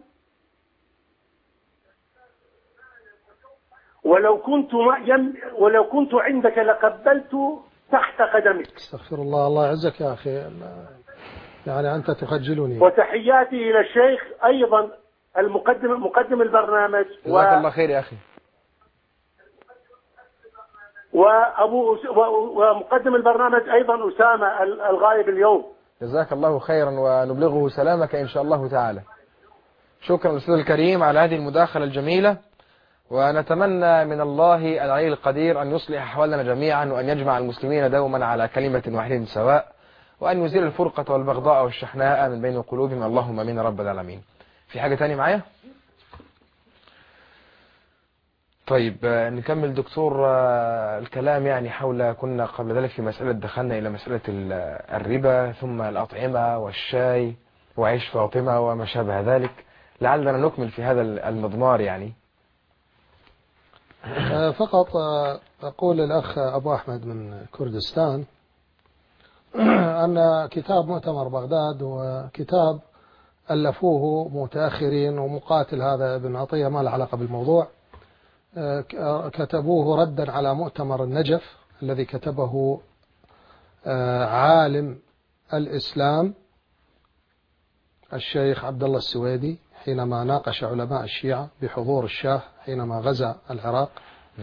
ولو كنت عندك لقبلت تحت قدمك. استغفر الله. الله يعزك يا أخي، يعني أنت تخجلني. وتحياتي إلى الشيخ أيضا مقدم البرنامج جزاك الله خير يا أخي. ومقدم البرنامج أيضا أسامة الغائب اليوم. جزاك الله خيرا ونبلغه سلامك إن شاء الله تعالى. شكرا أستاذ الكريم على هذه المداخلة الجميلة، ونتمنى من الله العلي القدير أن يصلح أحوالنا جميعا، وأن يجمع المسلمين دوما على كلمة واحدة سواء، وأن يزيل الفرقة والبغضاء والشحناء من بين قلوبهم. اللهم امين رب العالمين. في حاجة تاني معايا؟ طيب نكمل دكتور الكلام يعني حول، كنا قبل ذلك في مسألة، دخلنا إلى مسألة الربا ثم الأطعمة والشاي وعيش فاطمة وما شابه ذلك، لعلنا نكمل في هذا المضمار يعني. فقط أقول للأخ أبو أحمد من كردستان أن كتاب مؤتمر بغداد وكتاب ألفوه متأخرين، ومقاتل هذا ابن عطية ما له علاقة بالموضوع، كتبوه ردا على مؤتمر النجف الذي كتبه عالم الإسلام الشيخ عبد الله السويدي حينما ناقش علماء الشيعة بحضور الشاه حينما غزا العراق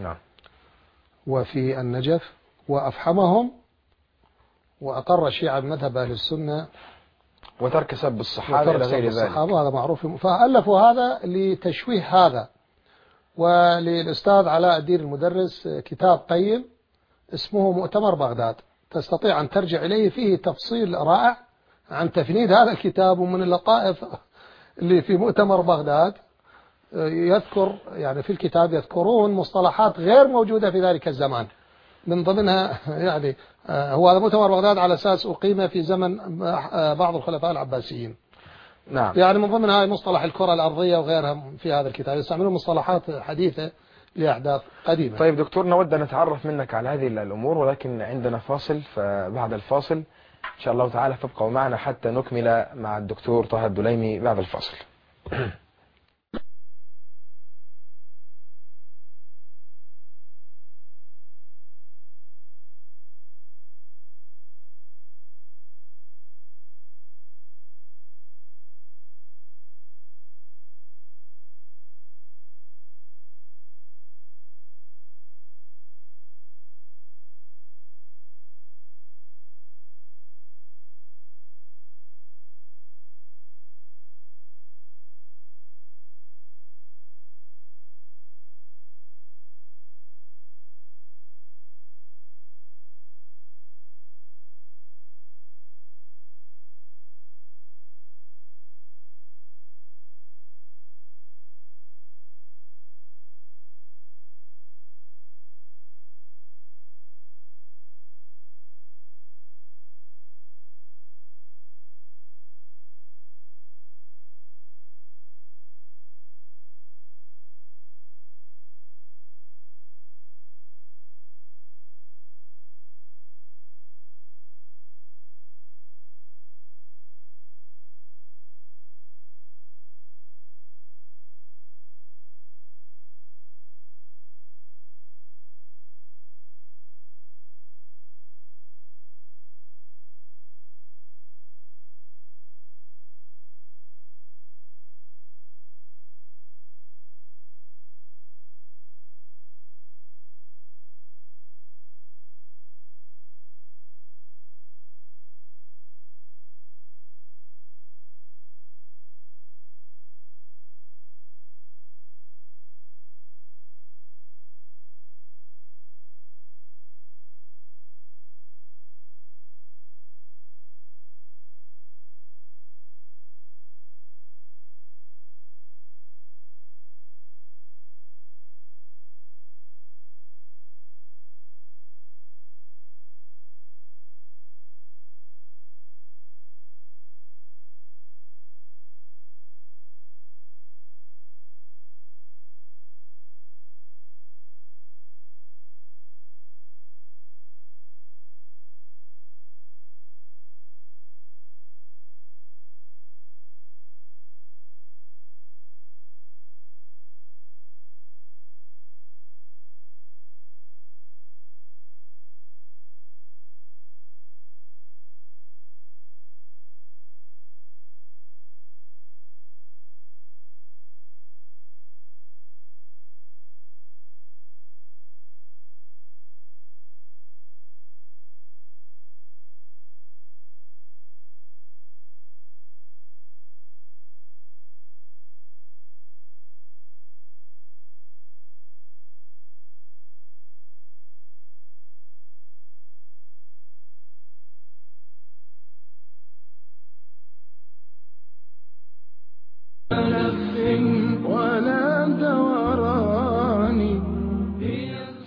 وفي النجف، وأفحمهم وأقر الشيعة بمذهب أهل السنة وترك سب الصحابة إلى غير ذلك. هذا معروف. فألفوا هذا لتشويه هذا. وللأستاذ علاء الدين المدرس كتاب قيم اسمه مؤتمر بغداد، تستطيع أن ترجع إليه، فيه تفصيل رائع عن تفنيد هذا الكتاب. ومن اللطائف اللي في مؤتمر بغداد يذكر يعني في الكتاب يذكرون مصطلحات غير موجودة في ذلك الزمان، من ضمنها يعني هو هذا مؤتمر بغداد على أساس أقيم في زمن بعض الخلفاء العباسيين. نعم. يعني من ضمن هاي مصطلح الكرة الأرضية وغيرها في هذا الكتاب، يستعملون مصطلحات حديثة لأحداث قديمة. طيب دكتور، نود أن نتعرف منك على هذه الأمور، ولكن عندنا فاصل، فبعد الفاصل إن شاء الله تعالى فابقوا معنا حتى نكمل مع الدكتور طه الدليمي بعد الفاصل.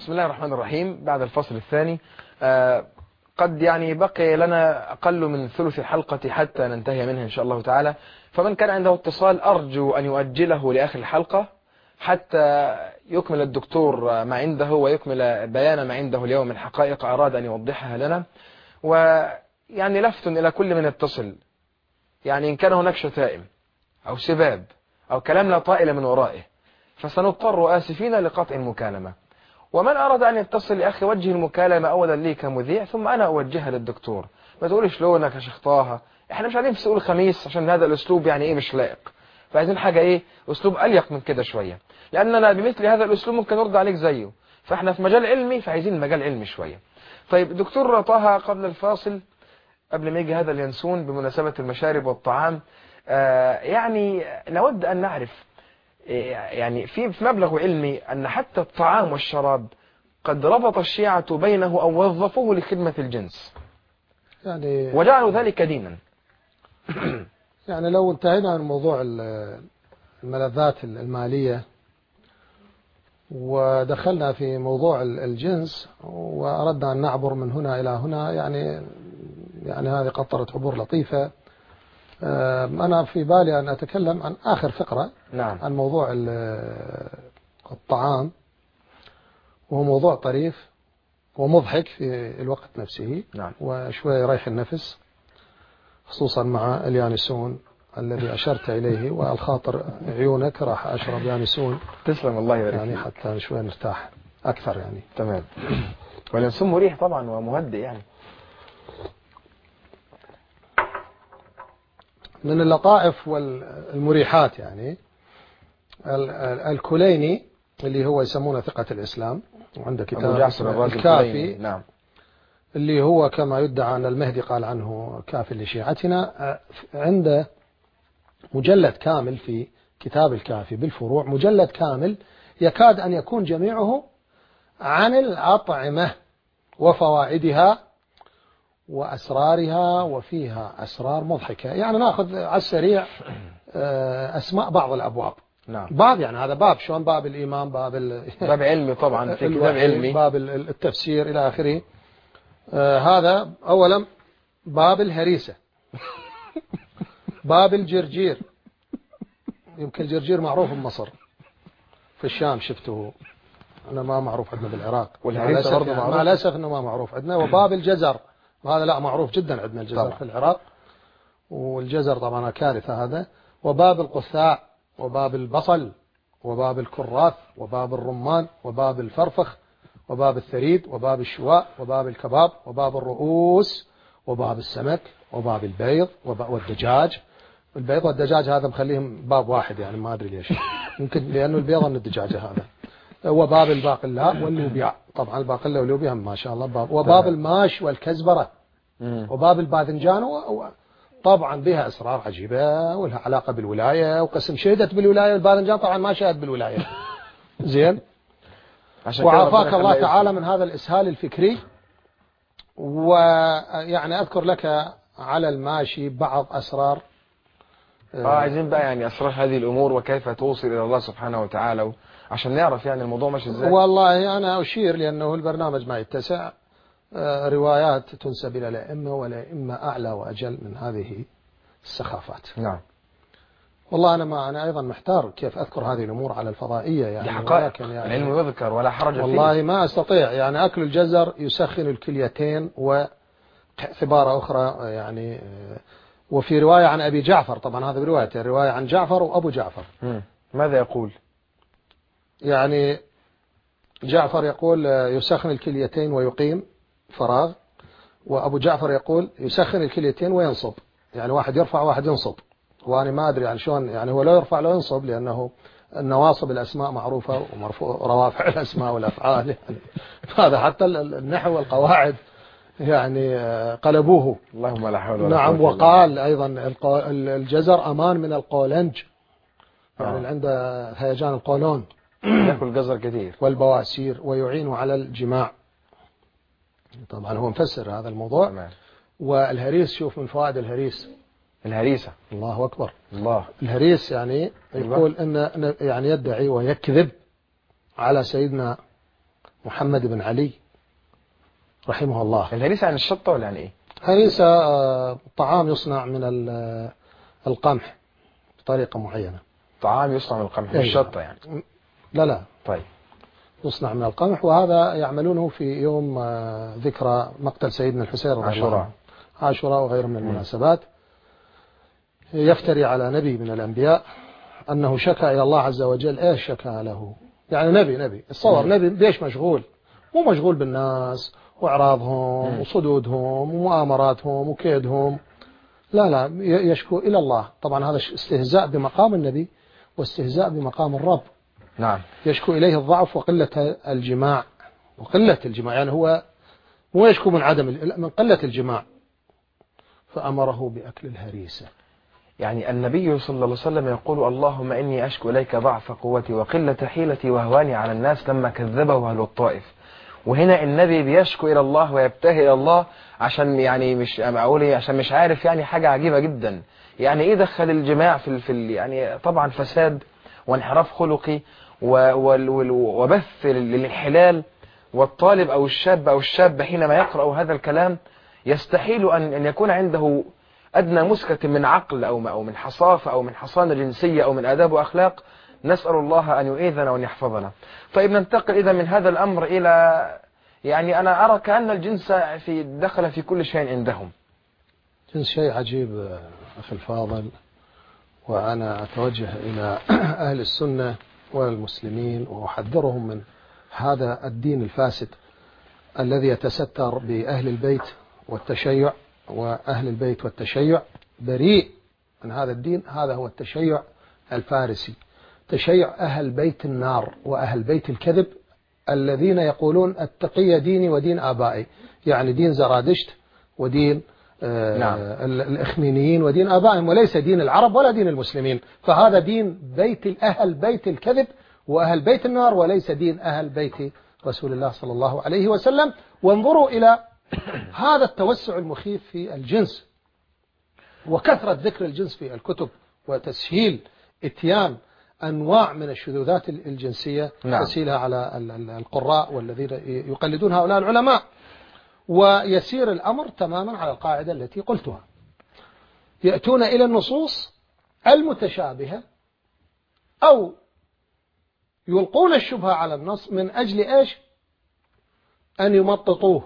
بسم الله الرحمن الرحيم. بعد الفصل الثاني قد يعني بقي لنا أقل من ثلث الحلقة حتى ننتهي منها إن شاء الله تعالى، فمن كان عنده اتصال أرجو أن يؤجله لآخر الحلقة حتى يكمل الدكتور ما عنده ويكمل بيان ما عنده اليوم من حقائق أراد أن يوضحها لنا. ويعني لفت إلى كل من يتصل، يعني إن كان هناك شتائم أو سباب أو كلام لا طائل من ورائه فسنضطر آسفين لقطع المكالمة. ومن أراد أن يتصل لأخي وجه المكالمة أولا لي كمذيع ثم أنا أوجهها للدكتور. ما تقولش لونك يا شيخ طه، احنا مش عايزين في سوق الخميس عشان هذا الأسلوب يعني إيه مش لائق، فعايزين حاجة إيه أسلوب أليق من كده شوية، لأننا بمثل هذا الأسلوب ممكن نرد عليك زيه، فإحنا في مجال علمي فعايزين مجال علمي شوية. طيب دكتور طه، قبل الفاصل قبل ما يجي هذا اليانسون بمناسبة المشارب والطعام يعني نود أن نعرف يعني في مبلغ علمي أن حتى الطعام والشراب قد ربط الشيعة بينه أو وظفوه لخدمة الجنس يعني وجعلوا ذلك دينا. يعني لو انتهينا من موضوع الملذات المالية ودخلنا في موضوع الجنس وأردنا أن نعبر من هنا إلى هنا، يعني هذه قطرة عبور لطيفة. أنا في بالي أن أتكلم عن آخر فقرة. نعم. عن موضوع الطعام، وهو موضوع طريف ومضحك في الوقت نفسه. نعم. وشوي يريح النفس، خصوصا مع اليانسون الذي أشرت إليه، والخاطر عيونك راح أشرب يانسون. تسلم الله يبارك يعني فيك. حتى شوي نرتاح أكثر يعني. تمام. واليانسون مريح طبعا ومهدئ يعني. من اللطائف والمريحات يعني الكليني اللي هو يسمونه ثقة الإسلام، وعنده كتاب الكافي. نعم. اللي هو كما يدعى أن المهدي قال عنه كافي لشيعتنا. عنده مجلد كامل في كتاب الكافي بالفروع، مجلد كامل يكاد أن يكون جميعه عن الأطعمة وفوائدها وأسرارها، وفيها أسرار مضحكة. يعني نأخذ على السريع أسماء بعض الأبواب. نعم. باب يعني هذا باب شلون باب الإيمان، باب باب علمي طبعا في كتاب علمي، باب التفسير إلى آخره. هذا أولا باب الهريسة، باب الجرجير. يمكن الجرجير معروف بمصر، في الشام شفته، أنا ما معروف عندنا بالعراق، والهريسة برضه معروف، مع الأسف أنه ما معروف عندنا. وباب الجزر، وهذا لا معروف جدا عندنا الجزر طبعا في العراق، والجزر طبعا كارثة هذا. وباب القثاع، وباب البصل، وباب الكراث، وباب الرمان، وباب الفرفخ، وباب الثريد، وباب الشواء، وباب الكباب، وباب الرؤوس، وباب السمك، وباب البيض والدجاج. البيض والدجاج هذا مخليهم باب واحد، يعني ما أدري ليش، يمكن لأنه البيضة من الدجاجة هذا. وباب الباقلاء واللوبيا، طبعا الباقلاء واللوبيا ما شاء الله باب. وباب الماش والكزبرة، وباب الباذنجان، طبعا بها أسرار عجيبة ولها علاقة بالولاية، وقسم شهدت بالولاية. الباذنجان طبعا ما شهد بالولاية. زين. وعافاك الله تعالى من هذا الإسهال الفكري. ويعني أذكر لك على الماشي بعض أسرار. عايزين بقى يعني أسرار هذه الأمور وكيف توصل إلى الله سبحانه وتعالى، عشان نعرف يعني الموضوع ماشي إزاي. والله أنا أشير لأنه البرنامج ما يتسع. روايات تنسب إلى الأئمة، والأئمة أعلى وأجل من هذه السخافات. نعم. والله أنا أيضا محتار كيف أذكر هذه الأمور على الفضائية يعني. دي حقائق يعني العلم يذكر ولا حرج فيه. والله ما أستطيع يعني. أكل الجزر يسخن الكليتين، وعبارة أخرى يعني. وفي رواية عن أبي جعفر، طبعا هذا برواية، رواية عن جعفر وأبو جعفر. ماذا يقول؟ يعني جعفر يقول يسخن الكليتين ويقيم فراغ، وأبو جعفر يقول يسخن الكليتين وينصب، يعني واحد يرفع واحد ينصب. وأنا ما أدري يعني شلون، يعني هو لا يرفع لا ينصب، لأنه النواصب الأسماء معروفة، ومرفوع روافع الأسماء والأفعال يعني. هذا حتى النحو والقواعد يعني قلبوه. اللهم لا حول ولا قوة. نعم. وقال أيضا الجزر أمان من القولنج، يعني اللي عنده هيجان القولون يأكل جزر كثير، والبواسير، ويعين على الجماع. طبعا هو مفسر هذا الموضوع. تمام. والهريس، شوف من فوائد الهريسة. الله أكبر. الله. الهريس يعني يقول إن يعني يدعي ويكذب على سيدنا محمد بن علي رحمه الله. الهريسة عن الشطة ولا عن إيه؟ هريسة طعام يصنع من القمح بطريقة معينة. طعام يصنع من القمح مش شطة يعني؟ لا. طيب. يصنع من القمح، وهذا يعملونه في يوم ذكرى مقتل سيدنا الحسين رضي الله عنه، عاشوراء وغيره من المناسبات. يفتري على نبي من الأنبياء أنه شكى إلى الله عز وجل. إيش شكى له؟ يعني نبي الصور نبي بيش مشغول؟ مو مشغول بالناس وإعراضهم وصدودهم ومؤامراتهم وكيدهم، لا يشكو إلى الله. طبعا هذا استهزاء بمقام النبي واستهزاء بمقام الرب. نعم. يشكو إليه الضعف وقلة الجماع، يعني هو مو يشكو من قلة الجماع، فأمره بأكل الهريسة. يعني النبي صلى الله عليه وسلم يقول اللهم إني أشكو إليك ضعف قوتي وقلة حيلتي وهواني على الناس لما كذبه أهل الطائف. وهنا النبي بيشكو إلى الله ويبتهي إلى الله عشان يعني مش أقول إيه، عشان مش عارف يعني حاجة عجيبة جدا. يعني إيه دخل الجماع في يعني طبعا فساد وانحراف خلقي وبث للانحلال. والطالب أو الشاب أو الشابة حينما يقرأ هذا الكلام يستحيل أن يكون عنده أدنى مسكة من عقل أو من حصافة أو من حصانة جنسية أو من آداب وأخلاق. نسأل الله أن يؤيذنا وأن يحفظنا. طيب ننتقل إذا من هذا الأمر إلى يعني أنا أرى كأن الجنس دخل في كل شيء عندهم. جنس شيء عجيب أخي الفاضل، وأنا أتوجه إلى أهل السنة والمسلمين وأحذرهم من هذا الدين الفاسد الذي يتستر بأهل البيت والتشيع، وأهل البيت والتشيع بريء من هذا الدين. هذا هو التشيع الفارسي، تشيع أهل بيت النار وأهل بيت الكذب الذين يقولون التقية ديني ودين آبائي، يعني دين زرادشت ودين الإخمينيين ودين آبائهم، وليس دين العرب ولا دين المسلمين. فهذا دين أهل بيت الكذب وأهل بيت النار، وليس دين أهل بيت رسول الله صلى الله عليه وسلم. وانظروا إلى هذا التوسع المخيف في الجنس وكثرة ذكر الجنس في الكتب وتسهيل اتيان أنواع من الشذوذات الجنسية، تسهيلها على القراء والذين يقلدون هؤلاء العلماء. ويسير الأمر تماما على القاعدة التي قلتها، يأتون إلى النصوص المتشابهة أو يلقون الشبهة على النص من أجل إيش؟ أن يمططوه.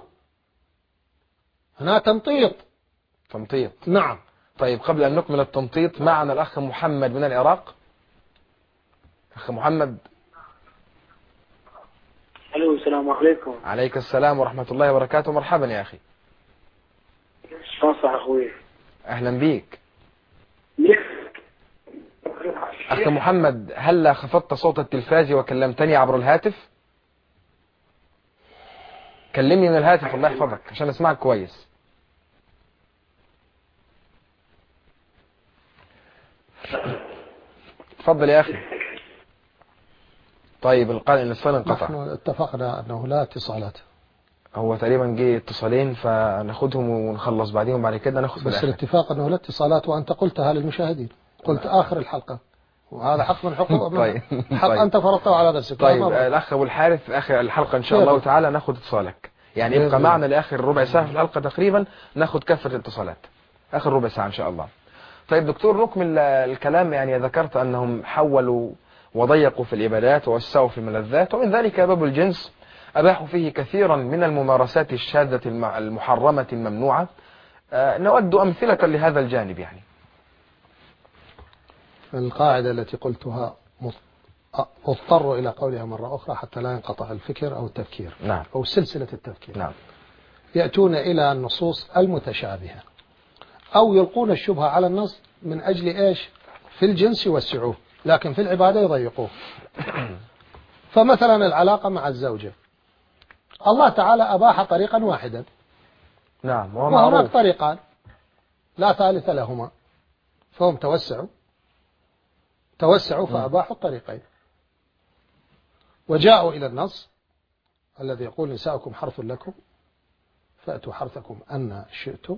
هنا تمطيط. نعم. طيب قبل أن نكمل التمطيط معنا الأخ محمد من العراق. أخ محمد. الو، السلام عليكم. عليك السلام ورحمة الله وبركاته. مرحبا يا أخي. شلون صح أخوي؟ أهلا بيك أخ محمد. هل خفضت صوت التلفاز وكلمتني عبر الهاتف؟ كلمني من الهاتف الله يحفظك عشان أسمعك كويس. تفضل يا أخي. طيب الاتصال انقطع. نحن اتفقنا أنه لا اتصالات. هو تقريبا جه اتصالين فناخدهم ونخلص بعدين بعد كده ناخد بس الاتفاق أنه لا اتصالات، وأنت قلتها للمشاهدين، قلت آخر الحلقة، وهذا حق من حقوق طيب. حق طيب. أنت فرضته على نفسك. طيب الأخ أبو الحارث في آخر الحلقة إن شاء الله تعالى ناخد اتصالك، يعني يبقى معنا لآخر ربع ساعة في الحلقة تقريبا ناخد كافة الاتصالات آخر ربع ساعة إن شاء الله. طيب دكتور نكمل الكلام. يعني ذكرت أنهم حولوا وضيقوا في العبادات ووسعوا في الملذات، ومن ذلك باب الجنس أباحوا فيه كثيرا من الممارسات الشاذة المحرمة الممنوعة. نود أمثلة لهذا الجانب. يعني القاعدة التي قلتها مضطر إلى قولها مرة أخرى حتى لا ينقطع الفكر أو التفكير. نعم. أو سلسلة التفكير. نعم. يأتون إلى النصوص المتشابهة أو يلقون الشبهة على النص من أجل إيش؟ في الجنس يوسعوه، لكن في العبادة يضيقوه. فمثلا العلاقة مع الزوجة، الله تعالى أباح طريقا واحدا. نعم. وهناك طريقان لا ثالث لهما، فهم توسعوا فأباحوا الطريقين، وجاءوا إلى النص الذي يقول نساؤكم حرث لكم فأتوا حرثكم أن شئتم،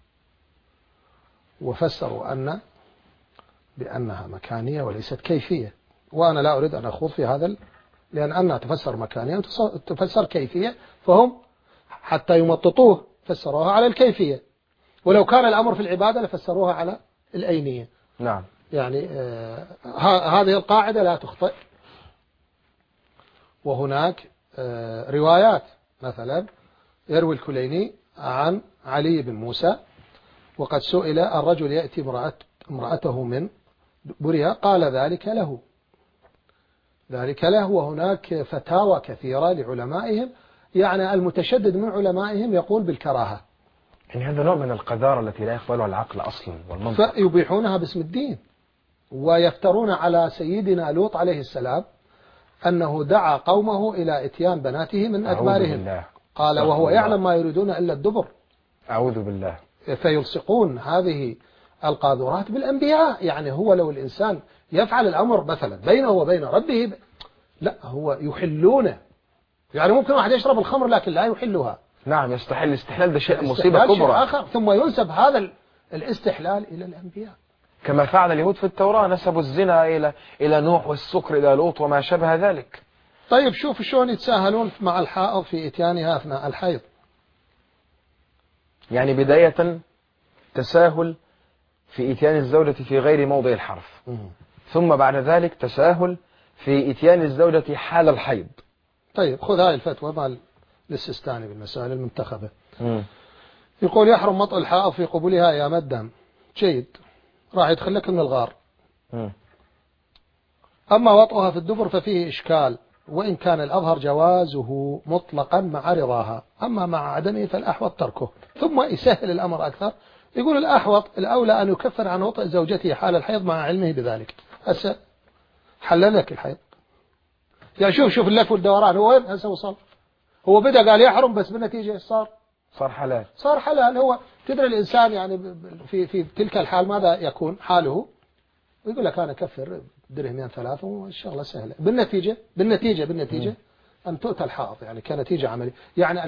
وفسروا أن بأنها مكانية وليست كيفية. وأنا لا أريد أن أخوض في هذا لأن أنها تفسر مكانية وتفسر كيفية، فهم حتى يمططوه فسروها على الكيفية، ولو كان الأمر في العبادة لفسروها على الأينية. نعم. يعني هذه القاعدة لا تخطئ. وهناك روايات، مثلا يروي الكليني عن علي بن موسى وقد سئل الرجل يأتي امرأته من بريها قال ذلك له. وهناك فتاوى كثيرة لعلمائهم، يعني المتشدد من علمائهم يقول بالكراهة، يعني هذا نوع من القذارة التي لا يقبلها العقل أصلا والمنطق. فيبيحونها باسم الدين، ويفترون على سيدنا لوط عليه السلام أنه دعا قومه إلى إتيان بناته من أدبارهم، قال وهو يعلم ما يريدون إلا الدبر. أعوذ بالله. فيلصقون هذه القاذورات بالأنبياء. يعني هو لو الإنسان يفعل الأمر مثلا بينه وبين ربه، لا هو يحلونه. يعني ممكن واحد يشرب الخمر لكن لا يحلها. نعم، يستحل الاستحلال، ده شيء مصيبة كبرى آخر، ثم ينسب هذا الاستحلال إلى الأنبياء، كما فعل اليهود في التوراة، نسبوا الزنا إلى نوح والسكر إلى لوط وما شابه ذلك. طيب شوف شلون يتساهلون مع الحائض في إتيانها أثناء الحيض. يعني بداية تساهل في إتيان الزوجة في غير موضع الحرف، ثم بعد ذلك تساهل في إتيان الزوجة حال الحيض. طيب خذ هاي الفتوى مع الاستستاني بالمسائل المنتخبة. يقول يحرم مطء الحائض في قبولها أيام الدم. جيد، راح يدخل لك من الغار. أما وطئها في الدبر ففيه إشكال، وإن كان الأظهر جوازه مطلقا مع رضاها، أما مع عدمه فالأحوط تركه. ثم يسهل الأمر أكثر، يقول الأحوط الأولى أن يكفر عن وطئ زوجته حال الحيض مع علمه بذلك. هسه حلل لك الحيض. يعني شوف اللف والدوران، هو وين هسه وصل؟ هو بدأ قال يحرم، بس بالنتيجة صار حلال. هو تدري الإنسان يعني في تلك الحال ماذا يكون حاله؟ ويقول لك أنا كفر درهمين ثلاثة والشغلة سهلة. بالنتيجة أن تؤتى الحائض، يعني كنتيجة عملية. يعني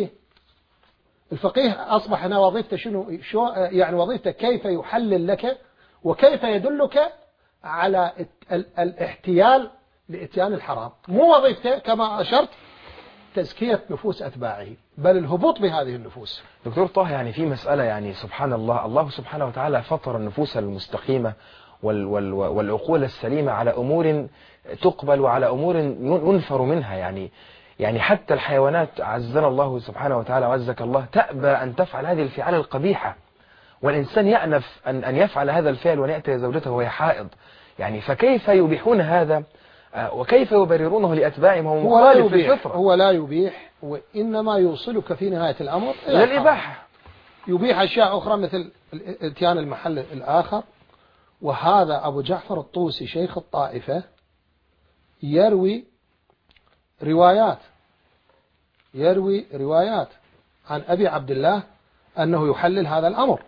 الفقيه أصبح هنا وظيفته شو يعني وظيفته كيف يحلل لك وكيف يدلك على الاحتيال لإتيان الحرام. مو وظيفته كما أشرت تزكية نفوس أتباعه، بل الهبوط بهذه النفوس. دكتور طه، يعني في مسألة، يعني سبحان الله سبحانه وتعالى فطر النفوس المستقيمة والعقول السليمة على أمور تقبل وعلى أمور ينفر منها. يعني حتى الحيوانات عزنا الله سبحانه وتعالى وعزك الله تأبى أن تفعل هذه الفعال القبيحة، والإنسان يأنف أن يفعل هذا الفعل وأن يأتي زوجته وهي حائض. يعني فكيف يبيحون هذا وكيف يبررونه لأتباعهم؟ هو مخالف للفطرة. هو لا يبيح، وإنما يوصلك في نهاية الأمر إلى الإباحة. يبيح أشياء أخرى مثل إتيان المحل الآخر. وهذا أبو جعفر الطوسي شيخ الطائفة يروي روايات عن أبي عبد الله أنه يحلل هذا الأمر،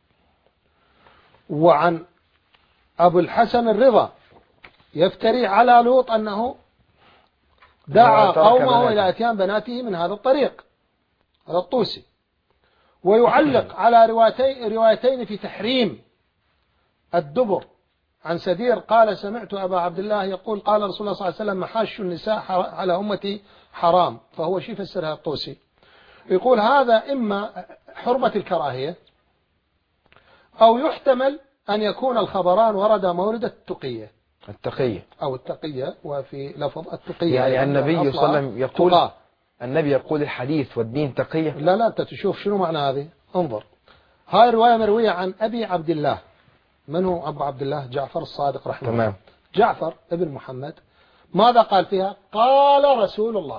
وعن أبو الحسن الرضا يفتري على لوط أنه دعا قومه إلى إتيان بناته من هذا الطريق، هذا الطوسي. ويعلق على روايتين في تحريم الدبر عن سدير قال سمعت أبا عبد الله يقول قال رسول الله صلى الله عليه وسلم محاش النساء على أمتي حرام. فهو شيء فسرها الطوسي، يقول هذا إما حرمة الكراهية، أو يحتمل أن يكون الخبران ورد مولد التقية أو التقية، وفي لفظ التقية. يعني النبي صلى الله عليه وسلم يقول النبي يقول الحديث والدين تقية. لا أنت تشوف شنو معنى هذه. انظر، هاي الرواية مروية عن أبي عبد الله. من هو أبو عبد الله؟ جعفر الصادق رحمه الله. جعفر ابن محمد ماذا قال فيها؟ قال رسول الله.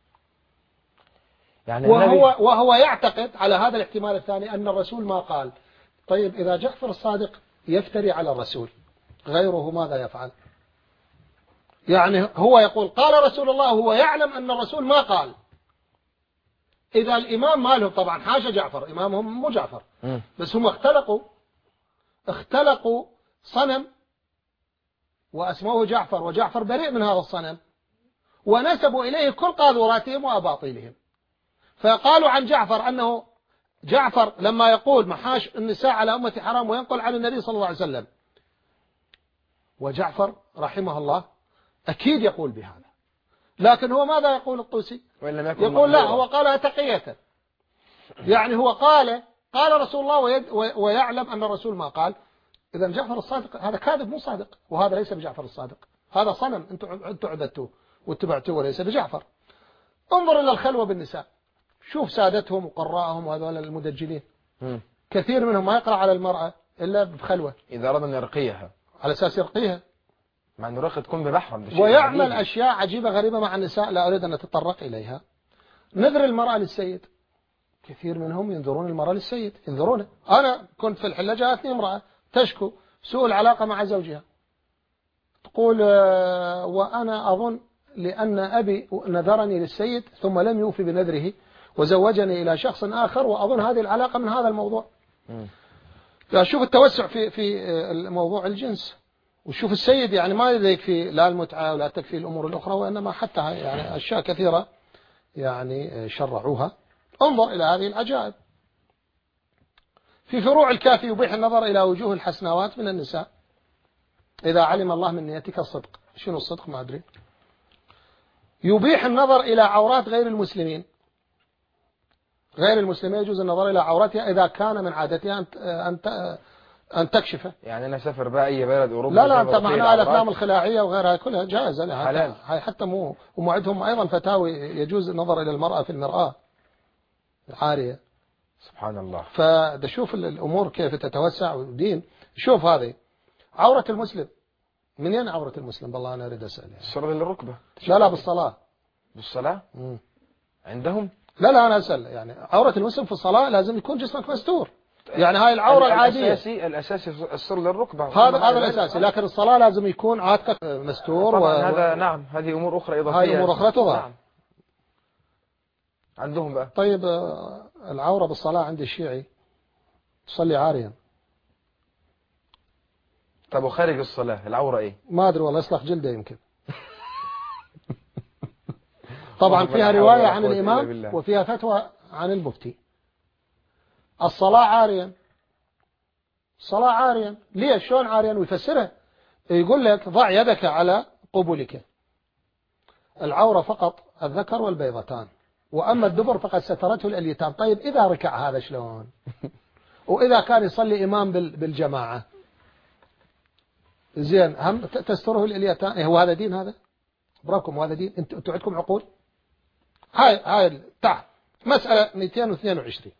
يعني وهو يعتقد على هذا الاحتمال الثاني أن الرسول ما قال. طيب إذا جعفر الصادق يفتري على الرسول، غيره ماذا يفعل؟ يعني هو يقول قال رسول الله، هو يعلم أن الرسول ما قال. إذا الإمام ماله طبعا حاشا جعفر، إمامهم مو جعفر، بس هم اختلقوا صنم وأسموه جعفر، وجعفر بريء من هذا الصنم، ونسبوا إليه كل قاذوراتهم وأباطيلهم. فقالوا عن جعفر أنه جعفر لما يقول محاش النساء على أمتي حرام وينقل عن النبي صلى الله عليه وسلم، وجعفر رحمه الله أكيد يقول بهذا، لكن هو ماذا يقول الطوسي؟ وإن لم يكن يقول لا، مأمورا. هو قالها تقية. يعني هو قال رسول الله ويعلم أن الرسول ما قال. إذا جعفر الصادق هذا كاذب مو صادق، وهذا ليس بجعفر الصادق، هذا صنم أنتم عبدتوه واتبعتوه وليس بجعفر. انظر إلى الخلوة بالنساء، شوف سادتهم وقراءهم وهذول المدجلين، كثير منهم ما يقرأ على المرأة إلا بخلوة إذا أردنا أن يرقيها على أساس يرقيها، مع أن الرقية تكون ببحر، ويعمل أشياء عجيبة غريبة مع النساء لا أريد أن أتطرق إليها. نذر المرأة للسيد، كثير منهم ينذرون المرأة للسيد، ينذرونه. أنا كنت في الحلة جاءتني امرأة تشكو سوء العلاقة مع زوجها، تقول وأنا أظن لأن أبي نذرني للسيد ثم لم يوفي بنذره وزوجني إلى شخص آخر، وأظن هذه العلاقة من هذا الموضوع. شوف التوسع في الموضوع الجنس، وشوف السيد يعني ما يكفي لا المتعة ولا تكفي الأمور الأخرى، وإنما حتى يعني أشياء كثيرة يعني شرعوها. انظر إلى هذه العجائب. في فروع الكافي يبيح النظر إلى وجوه الحسنوات من النساء إذا علم الله من نيتك الصدق. شنو الصدق؟ ما أدري. يبيح النظر إلى عورات غير المسلمين، غير المسلمين يجوز النظر إلى عوراتها إذا كان من عادتها أن تكشفه. يعني أنا أسافر بقى أي بلد أوروبا؟ لا أنت معناها الأفلام الخلاعية وغيرها كلها جائزة لها حلال. حتى مو وموعدهم أيضا فتاوي يجوز النظر إلى المرأة في المرآة العارية. سبحان الله. فده شوف الأمور كيف تتوسع ودين. شوف هذه عورة المسلم، منين عورة المسلم؟ بالله أنا أريد أسأل. الشرب للركبة. لا بالصلاة. بالصلاة؟ عندهم؟ لا أنا أسأل يعني عورة المسلم في الصلاة لازم يكون جسمك مستور، يعني هاي العورة العادية. الأساسي السر للركبة، هذا الأساسي، لكن الصلاة لازم يكون عاتقك مستور. هذا نعم، هذه أمور أخرى إضافية. هاي أمور أخرى تضع. نعم. عندهم بقى. طيب العورة بالصلاة عند الشيعي تصلي عاريا. طب وخارج الصلاة العورة إيه؟ ما أدري والله، يصلح جلده يمكن. طبعا فيها رواية عن الإمام وفيها فتوى عن المفتي. الصلاة عاريا، الصلاة عاريا. ليش؟ شلون عاريا؟ ويفسرها يقول لك ضع يدك على قبلك، العورة فقط الذكر والبيضتان، وأما الدبر فقد سترته الأليتان. طيب إذا ركع هذا شلون؟ وإذا كان يصلي إمام بالجماعة زين هم تستره الأليتان؟ هو هذا دين؟ هذا براكم هذا دين؟ أنتوا عندكم عقول؟ هاي تعال مسألة 222.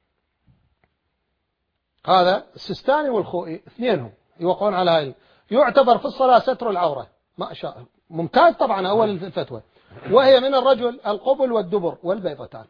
هذا السستاني والخوئي اثنينهم يوقعون على هاي. يعتبر في الصلاة ستر العورة، ما شاء ممتاز طبعا أول الفتوى، وهي من الرجل القبل والدبر والبيضتان.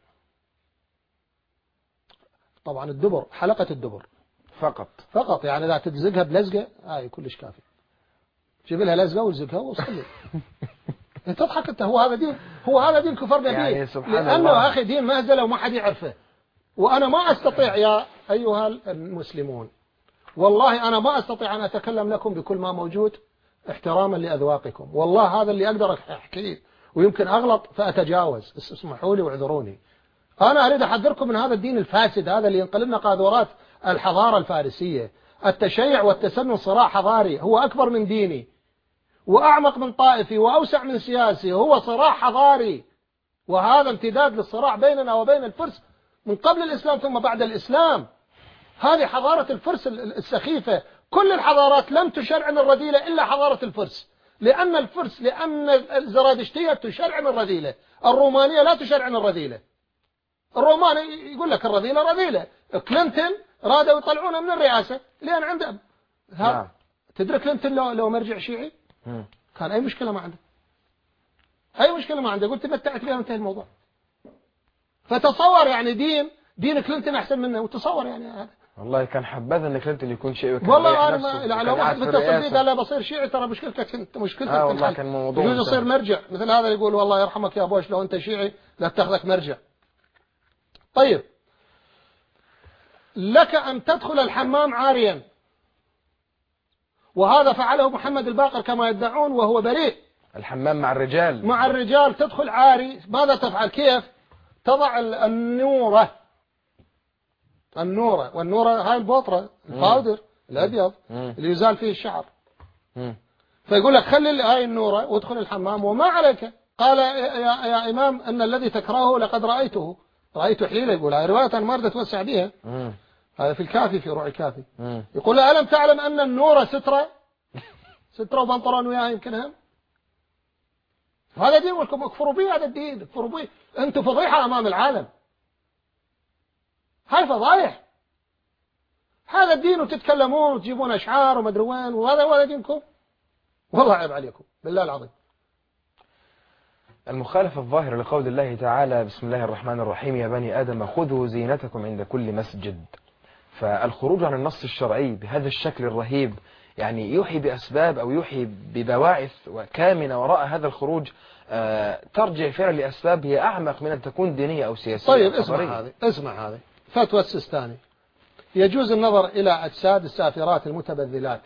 طبعا الدبر حلقة الدبر فقط يعني لا تلزقها بلزقة، هاي كلش كافي. جيب لها لزقة والزقها وصلي. تضحك انت. هو هذا دين كفر به، يعني سبحان لأنه الله. أخي دين مهزلة وما حد يعرفه. وأنا ما أستطيع يا أيها المسلمون، والله أنا ما أستطيع أن أتكلم لكم بكل ما موجود احتراما لأذواقكم، والله هذا اللي أقدر أحكيه، ويمكن أغلط فأتجاوز، اسمحوا لي واعذروني. أنا أريد أحذركم من هذا الدين الفاسد، هذا اللي ينقل لنا قاذورات الحضارة الفارسية. التشيع والتسنن صراع حضاري، هو أكبر من ديني وأعمق من طائفي وأوسع من سياسي، هو صراع حضاري، وهذا امتداد للصراع بيننا وبين الفرس من قبل الإسلام ثم بعد الإسلام. هذه حضارة الفرس السخيفة. كل الحضارات لم تشرعن الرذيلة إلا حضارة الفرس، لأن الزرادشتية تشرعن الرذيلة، الرومانية لا تشرعن الرذيلة. الروماني يقول لك الرذيلة رذيلة. كلينتون رادوا يطلعونه من الرئاسة لأن عنده تدرك كلينتون لو مرجع شيعي كان أي مشكلة ما عنده، أي مشكلة ما عنده، قلت متعت بها وانتهى الموضوع. فتصور يعني دين كلينتون أحسن منه، وتصور يعني هذا. والله كان حبذا ان كلينتون يكون شيعي. والله أنا لو واحد متصل بي قال لا بصير شيعي ترى مشكلتك انت، والله كان موضوع يجوز يصير مرجع مثل هذا، يقول والله يرحمك يا بوش لو انت شيعي لا تاخذك مرجع. طيب لك أن تدخل الحمام عاريا، وهذا فعله محمد الباقر كما يدعون وهو بريء. الحمام مع الرجال تدخل عاري. ماذا تفعل؟ كيف تضع النورة، والنورة هاي البوطرة الباودر الأبيض اللي يزال فيه الشعر. فيقول لك خلي هاي النورة وادخل الحمام وما عليك، قال يا إمام أن الذي تكرهه لقد رأيت حيلة، يقول هذه رواية أنا ما أريد أتوسع بها، هذا في الكافي، في روع الكافي. يقول ألم تعلم أن النور سترة وبنطلون وياه يمكن هم. هذا دينكم، اكفروا به، هذا الدين اكفروا به، أنتم فضيحة أمام العالم، هاي فضايح، هذا الدين وتتكلمون وتجيبون أشعار ومدري وين، وهذا دينكم، والله عيب عليكم بالله العظيم. المخالفة الظاهرة لقول الله تعالى بسم الله الرحمن الرحيم يا بني آدم خذوا زينتكم عند كل مسجد، فالخروج عن النص الشرعي بهذا الشكل الرهيب يعني يوحي بأسباب أو يوحي ببواعث كامنة وراء هذا الخروج ترجع فعلا لأسباب هي أعمق من أن تكون دينية أو سياسية. طيب اسمع هذه فتوى السيستاني، يجوز النظر إلى أجساد السافرات المتبذلات،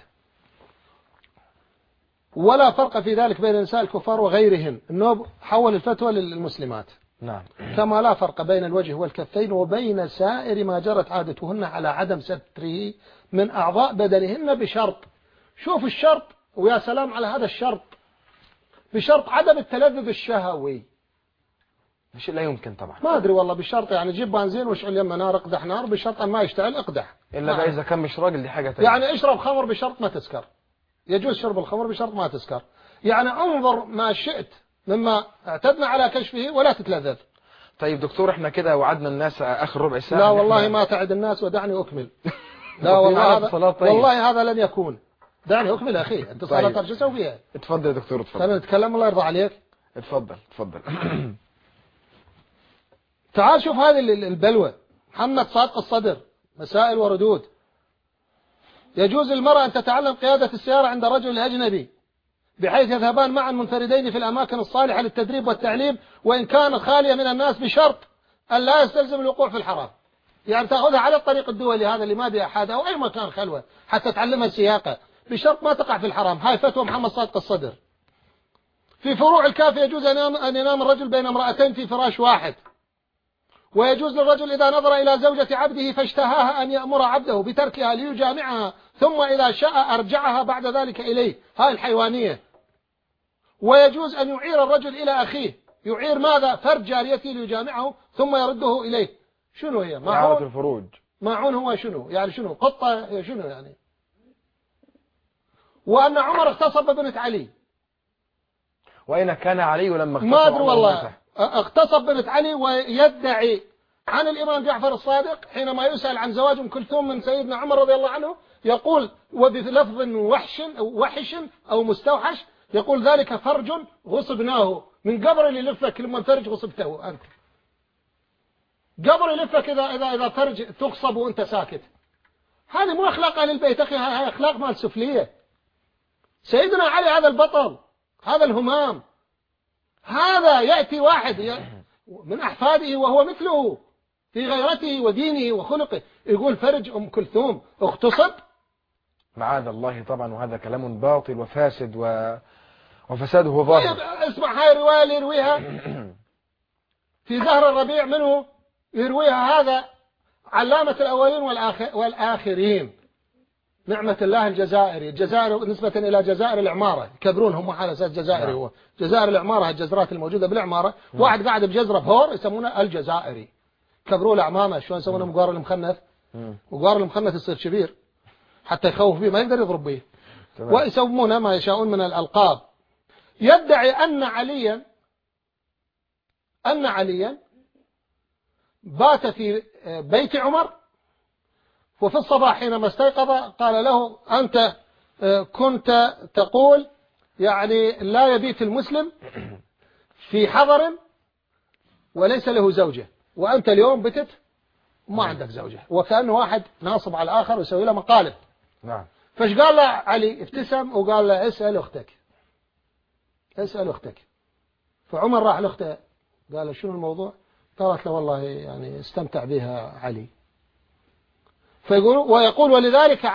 ولا فرق في ذلك بين النساء الكفار وغيرهم. النوب حول الفتوى للمسلمات. نعم. كما لا فرق بين الوجه والكفين وبين سائر ما جرت عادتهن على عدم ستره من أعضاء بدنهن بشرط، شوف الشرط، ويا سلام على هذا الشرط، بشرط عدم التلذذ الشهوي. مش لا يمكن طبعا، ما أدري والله، بشرط يعني جيب بنزين واشعل يم نار، اقدح نار، بشرط أن ما يشتعل اقدح، إلا بقى إذا كان مش راجل دي حاجة تانية. يعني اشرب خمر بشرط ما تسكر، يجوز شرب الخمر بشرط ما تسكر، يعني انظر ما شئت مما اعتدنا على كشفه ولا تتلذذ. طيب دكتور، احنا كده وعدنا الناس آخر ربع ساعة. لا والله ما تعد الناس، ودعني أكمل. لا والله هذا طيب. والله هذا لن يكون، دعني أكمل أخي، أنت صلاة شو تسوي فيها؟ اتفضل يا دكتور، اتفضل. خلينا نتكلم الله يرضى عليك. اتفضل. تعال شوف هذه البلوى، محمد صادق الصدر، مسائل وردود. يجوز للمرأة أن تتعلم قيادة السيارة عند رجل أجنبي بحيث يذهبان معا منفردين في الأماكن الصالحة للتدريب والتعليم، وإن كانت خالية من الناس، بشرط أن لا يستلزم الوقوع في الحرام. يعني تأخذها على الطريق الدولي هذا اللي ما به أحد أو أي مكان خلوة حتى تعلمها السياقة، بشرط ما تقع في الحرام. هاي فتوى محمد صادق الصدر. في فروع الكافي يجوز أن ينام الرجل بين امرأتين في فراش واحد، ويجوز للرجل إذا نظر إلى زوجة عبده فاشتهاها أن يأمر عبده بتركها ليجامعها، ثم إذا شاء أرجعها بعد ذلك إليه، هاي الحيوانية. ويجوز أن يعير الرجل إلى أخيه، يعير ماذا؟ فرج جاريته ليجامعه ثم يرده إليه. شنو هي؟ معون الفروج. معون هو شنو؟ يعني شنو؟ قطة شنو يعني؟ وأن عمر اغتصب بنت علي. وأين كان علي لما اغتصب؟ ما أدري والله. اغتصب بنت علي، ويدعي عن الإمام جعفر الصادق حينما يسأل عن زواج أم كلثوم من سيدنا عمر رضي الله عنه، يقول وبلفظ وحش أو مستوحش، يقول ذلك فرج غصبناه، من قبر اللي يلفك لما الفرج غصبته أنت، قبر يلفك إذا فرج تغصب وأنت ساكت. هذه مو أخلاق أهل البيت أخي، هذه أخلاق مال سفلية. سيدنا علي هذا البطل، هذا الهمام، هذا يأتي واحد من أحفاده وهو مثله في غيرته ودينه وخلقه، يقول فرج أم كلثوم اغتصب. معاذ الله طبعا، وهذا كلام باطل وفاسد وفساده ظاهر. اسمع هاي الرواية اللي يرويها في زهر الربيع، منه يرويها؟ هذا علامة الأولين والآخرين، نعمة الله الجزائري. الجزائر نسبة إلى جزائر العمارة، يكبرون هم على أساس جزائري. هو جزائر العمارة، الجزرات الموجودة بالعمارة، واحد قاعد بجزرة بهور يسمونه الجزائري، كبروا الأعمامة. شلون يسمونه؟ مقار المخنث، مقار المخنث يصير كبير حتى يخوف به، ما يقدر يضرب به، ويسمونه ما يشاءون من الألقاب. يدعي أن عليا بات في بيت عمر، وفي الصباح حينما استيقظ قال له أنت كنت تقول يعني لا يبيت المسلم في حضر وليس له زوجة، وأنت اليوم بتت ما عندك زوجة، وكأنه واحد ناصب على الآخر ويسوي له مقالب. نعم. فايش قال له علي؟ ابتسم وقال له اسأل أختك. فعمر راح لأخته قال له شنو الموضوع؟ قالت له والله يعني استمتع بها علي. ويقول ولذلك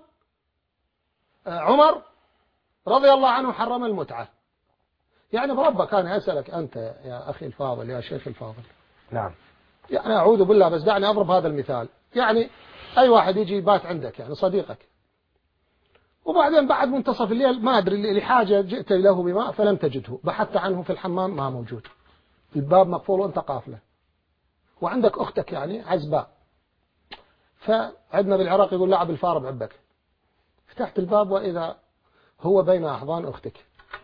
عمر رضي الله عنه حرم المتعة. يعني بربك أنا أسألك أنت يا أخي الفاضل، يا شيخ الفاضل، نعم، يعني أعوذ بالله، بس دعني أضرب هذا المثال. يعني أي واحد يجي يبات عندك، يعني صديقك، وبعدين بعد منتصف الليل ما أدري لحاجة جئت له بماء فلم تجده، بحثت عنه في الحمام ما موجود، الباب مقفول وأنت قافلة، وعندك أختك يعني عزباء، فعندنا بالعراق يقول لعب الفار بعبك. فتحت الباب وإذا هو بين أحضان أختك،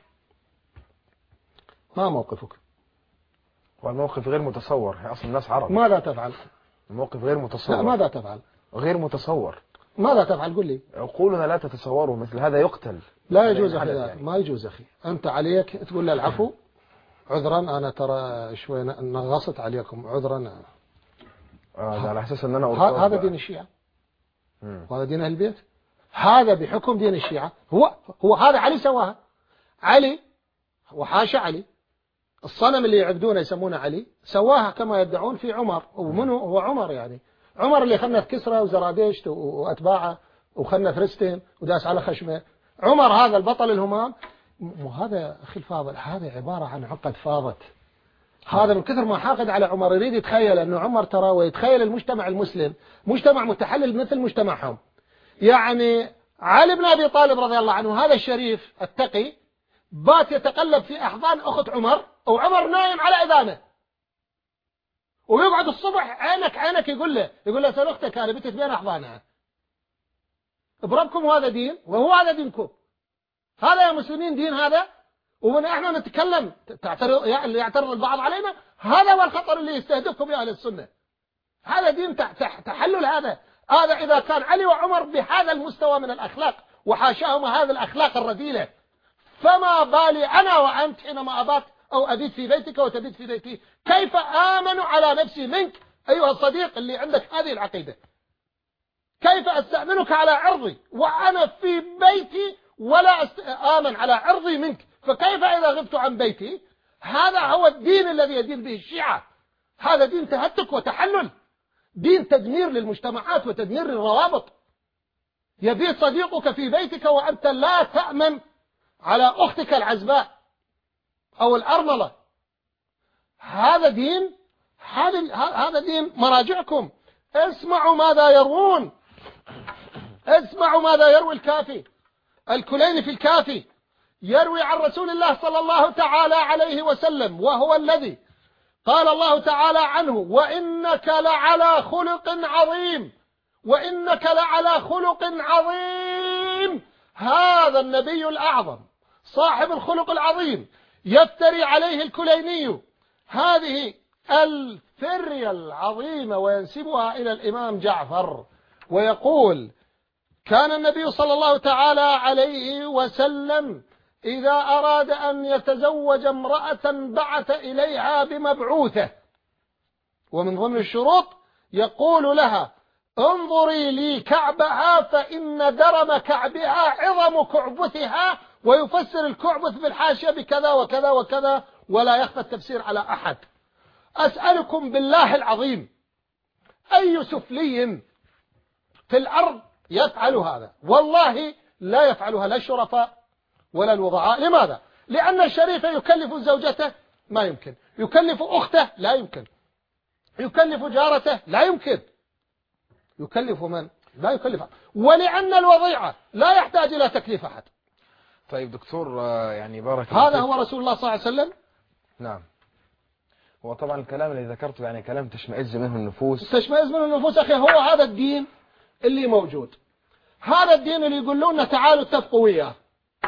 ما موقفك؟ والموقف غير متصور، هي أصلا الناس عرب. ماذا تفعل؟ الموقف غير متصور. لا ماذا تفعل؟ غير متصور. ماذا تفعل؟ قل لي. عقولنا لا تتصوره، مثل هذا يقتل. لا يجوز أخي، يعني. ما يجوز أخي. أنت عليك تقول له العفو، عذرا أنا ترى شوي نغصت عليكم، عذرا. على أساس أن أنا هذا دين الشيعة، وهذا دين أهل البيت، هذا بحكم دين الشيعة. هو هذا علي سواها، علي وحاشا علي، الصنم اللي يعبدونه يسمونه علي، سواها كما يدعون في عمر. ومنه هو عمر؟ يعني عمر اللي خنث كسرى وزرادشت وأتباعه وخنث رستين وداس على خشمه، عمر هذا البطل الهمام. وهذا أخي الفاضل هذا عبارة عن عقد فاضت. هذا من كثر ما حاقد على عمر يريد يتخيل أنه عمر ترى، ويتخيل المجتمع المسلم مجتمع متحلل مثل مجتمعهم. يعني علي بن أبي طالب رضي الله عنه هذا الشريف التقي بات يتقلب في أحضان أخت عمر، وعمر نايم على إذانه، ويقعد الصبح عينك يقول له سأل أختك أنا بتت بين أحضانها. بربكم هذا دين؟ وهو هذا دينكم؟ هذا يا مسلمين دين هذا؟ ومن احنا نتكلم يعترض البعض علينا، هذا هو الخطر اللي يستهدفكم يا أهل السنة. هذا دين تحلل. هذا إذا كان علي وعمر بهذا المستوى من الأخلاق وحاشاهما هذه الأخلاق الرذيلة، فما بالي أنا وأنت حينما أبات أو أبيت في بيتك وتبيت في بيتي؟ كيف آمن على نفسي منك أيها الصديق اللي عندك هذه العقيدة؟ كيف أستأمنك على عرضي وأنا في بيتي ولا آمن على عرضي منك؟ فكيف إذا غبت عن بيتي؟ هذا هو الدين الذي يدين به الشيعة. هذا دين تهتك وتحلل، دين تدمير للمجتمعات وتدمير للروابط. يبيت صديقك في بيتك وأنت لا تأمن على أختك العزباء أو الأرملة. هذا دين، هذا دين مراجعكم. اسمعوا ماذا يروون، اسمعوا ماذا يروي الكافي. الكليني في الكافي يروي عن رسول الله صلى الله تعالى عليه وسلم، وهو الذي قال الله تعالى عنه وإنك لعلى خلق عظيم، وإنك لعلى خلق عظيم. هذا النبي الأعظم صاحب الخلق العظيم يفتري عليه الكليني هذه الفرية العظيمة وينسبها إلى الإمام جعفر، ويقول كان النبي صلى الله تعالى عليه وسلم إذا أراد أن يتزوج امرأة بعث إليها بمبعوثة، ومن ضمن الشروط يقول لها انظري لي كعبها فإن درم كعبها عظم كعبثها، ويفسر الكعبث بالحاشية بكذا وكذا وكذا، ولا يخفى التفسير على أحد. أسألكم بالله العظيم أي سفلي في الأرض يفعل هذا؟ والله لا يفعلها لا الشرفاء ولا الوضعاء. لماذا؟ لأن الشريف يكلف زوجته ما يمكن، يكلف أخته لا يمكن، يكلف جارته لا يمكن، يكلف من؟ لا يكلف. ولأن الوضيعة لا يحتاج إلى تكليف أحد. طيب دكتور، يعني بارك الله هذا هو رسول الله صلى الله عليه وسلم. نعم. هو طبعا الكلام اللي ذكرته يعني كلام تشمئز منه النفوس، تشمئز منه النفوس أخي. هو هذا الدين اللي موجود، هذا الدين اللي يقولون لنا تعالوا اتفقوا وياه،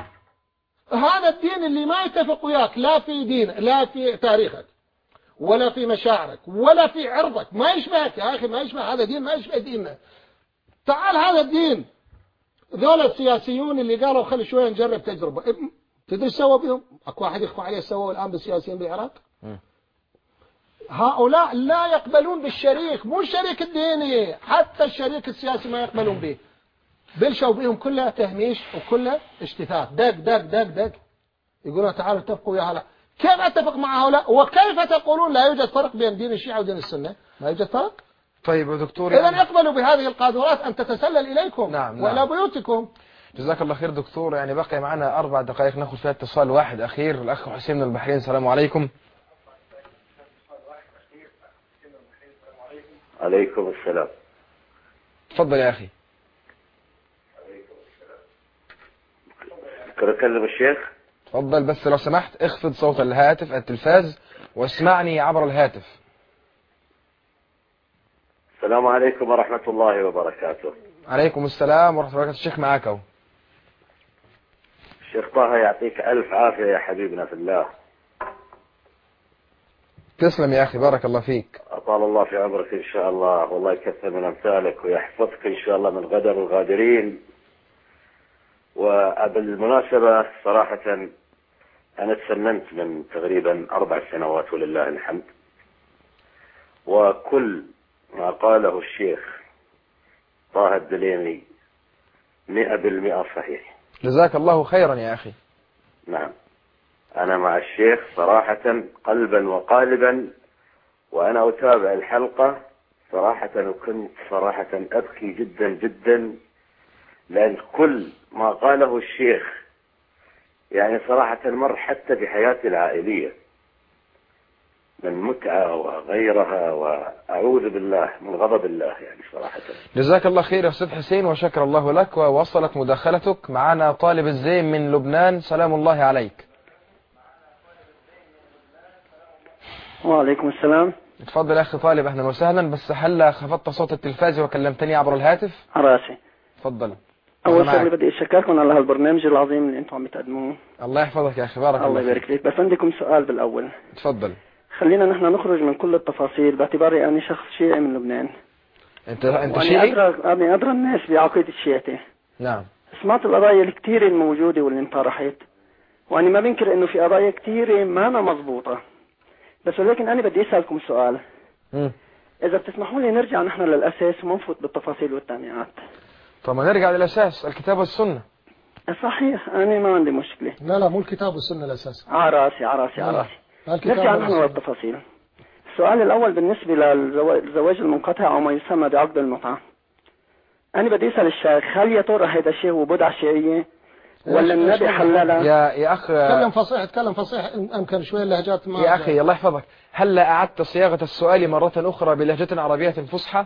هذا الدين اللي ما يتفق وياك لا في دين لا في تاريخك ولا في مشاعرك ولا في عرضك، ما يشبهك يا أخي، ما يشبه هذا الدين، ما يشبه ديننا. تعال هذا الدين، ذول السياسيون اللي قالوا خلي شوية نجرب تجربة، تدري سوى بهم؟ أكو واحد يخفى عليه سوى الآن بالسياسيين بالعراق؟ هؤلاء لا يقبلون بالشريك، مو الشريك الديني، حتى الشريك السياسي ما يقبلون به. بلشوا بهم كلها تهميش وكلها اشتثاث، دق دق دق دق. يقولون تعالوا اتفقوا يا هؤلاء. كيف اتفق مع هؤلاء؟ وكيف تقولون لا يوجد فرق بين دين الشيعة ودين السنة؟ ما يوجد فرق. طيب يا دكتور، إذن اقبلوا بهذه القاذورات أن تتسلل إليكم نعم وإلى بيوتكم. جزاك الله خير دكتور. يعني بقي معنا 4 دقائق ناخذ فيها اتصال واحد أخير. الأخ حسين من البحرين، السلام عليكم. عليكم السلام. تفضل يا أخي. أذكر أكلم الشيخ. تفضل، بس لو سمحت اخفض صوت الهاتف التلفاز واسمعني عبر الهاتف. السلام عليكم ورحمة الله وبركاته. عليكم السلام ورحمة الله وبركاته. الشيخ معك اهو. الشيخ طه يعطيك ألف عافية يا حبيبنا في الله. تسلم يا أخي، بارك الله فيك. أطال الله في عمرك إن شاء الله، والله يكثر من أمثالك ويحفظك إن شاء الله من غدر الغادرين. وبالمناسبة صراحة أنا تسننت من تقريبا 4 سنوات ولله الحمد، وكل ما قاله الشيخ طه الدليمي 100% صحيح. جزاك الله خيرا يا أخي. نعم، أنا مع الشيخ صراحة قلبا وقالبا، وأنا أتابع الحلقة صراحة، وكنت صراحة أبكي جدا جدا، لأن كل ما قاله الشيخ يعني صراحة مر حتى بحياتي العائلية من متعة وغيرها، وأعوذ بالله من غضب الله يعني صراحة. جزاك الله خير يا أستاذ حسين، وشكر الله لك ووصلت مداخلتك. معنا طالب الزين من لبنان، سلام الله عليك. وعليكم السلام. تفضل يا أخي طالب، أهلا وسهلا، بس هلا خفضت صوت التلفاز وكلمتني عبر الهاتف؟ راسي. تفضل. أول شغله بدي أشكركم على هالبرنامج العظيم اللي أنتم عم بتقدموه. الله يحفظك يا أخي، بارك الله الله يبارك فيك. بس عندكم سؤال بالأول. تفضل. خلينا نحن نخرج من كل التفاصيل، باعتباري أني شخص شيعي من لبنان. أنت شيعي؟ أنا أدرى الناس بعقيدة الشيعة. نعم. سمعت القضايا الكثيرة الموجودة واللي انطرحت، وأنا ما بنكر إنه في قضايا كثيرة ما أنا مضبوطة، بس ولكن أنا بدي أسألكم سؤال. إذا بتسمحوا لي نرجع نحن للأساس وما نفوت بالتفاصيل والتانيات. طب ما نرجع للأساس، الكتاب والسنة. صحيح، أنا ما عندي مشكلة. لا مو الكتاب والسنة الأساس. راسي نرجع نحن للتفاصيل. السؤال الأول بالنسبة للزواج المنقطع أو ما يسمى بعقد المتعة. أنا بدي أسأل الشيخ، هل يا ترى هذا الشيء هو بدعة شيعية ولا النبي حللها؟ يا أخ تكلم فصيح أمكن شوية اللهجات ما. يا أخي الله يحفظك، هل أعدت صياغة السؤال مرة أخرى بلهجة عربية فصحى؟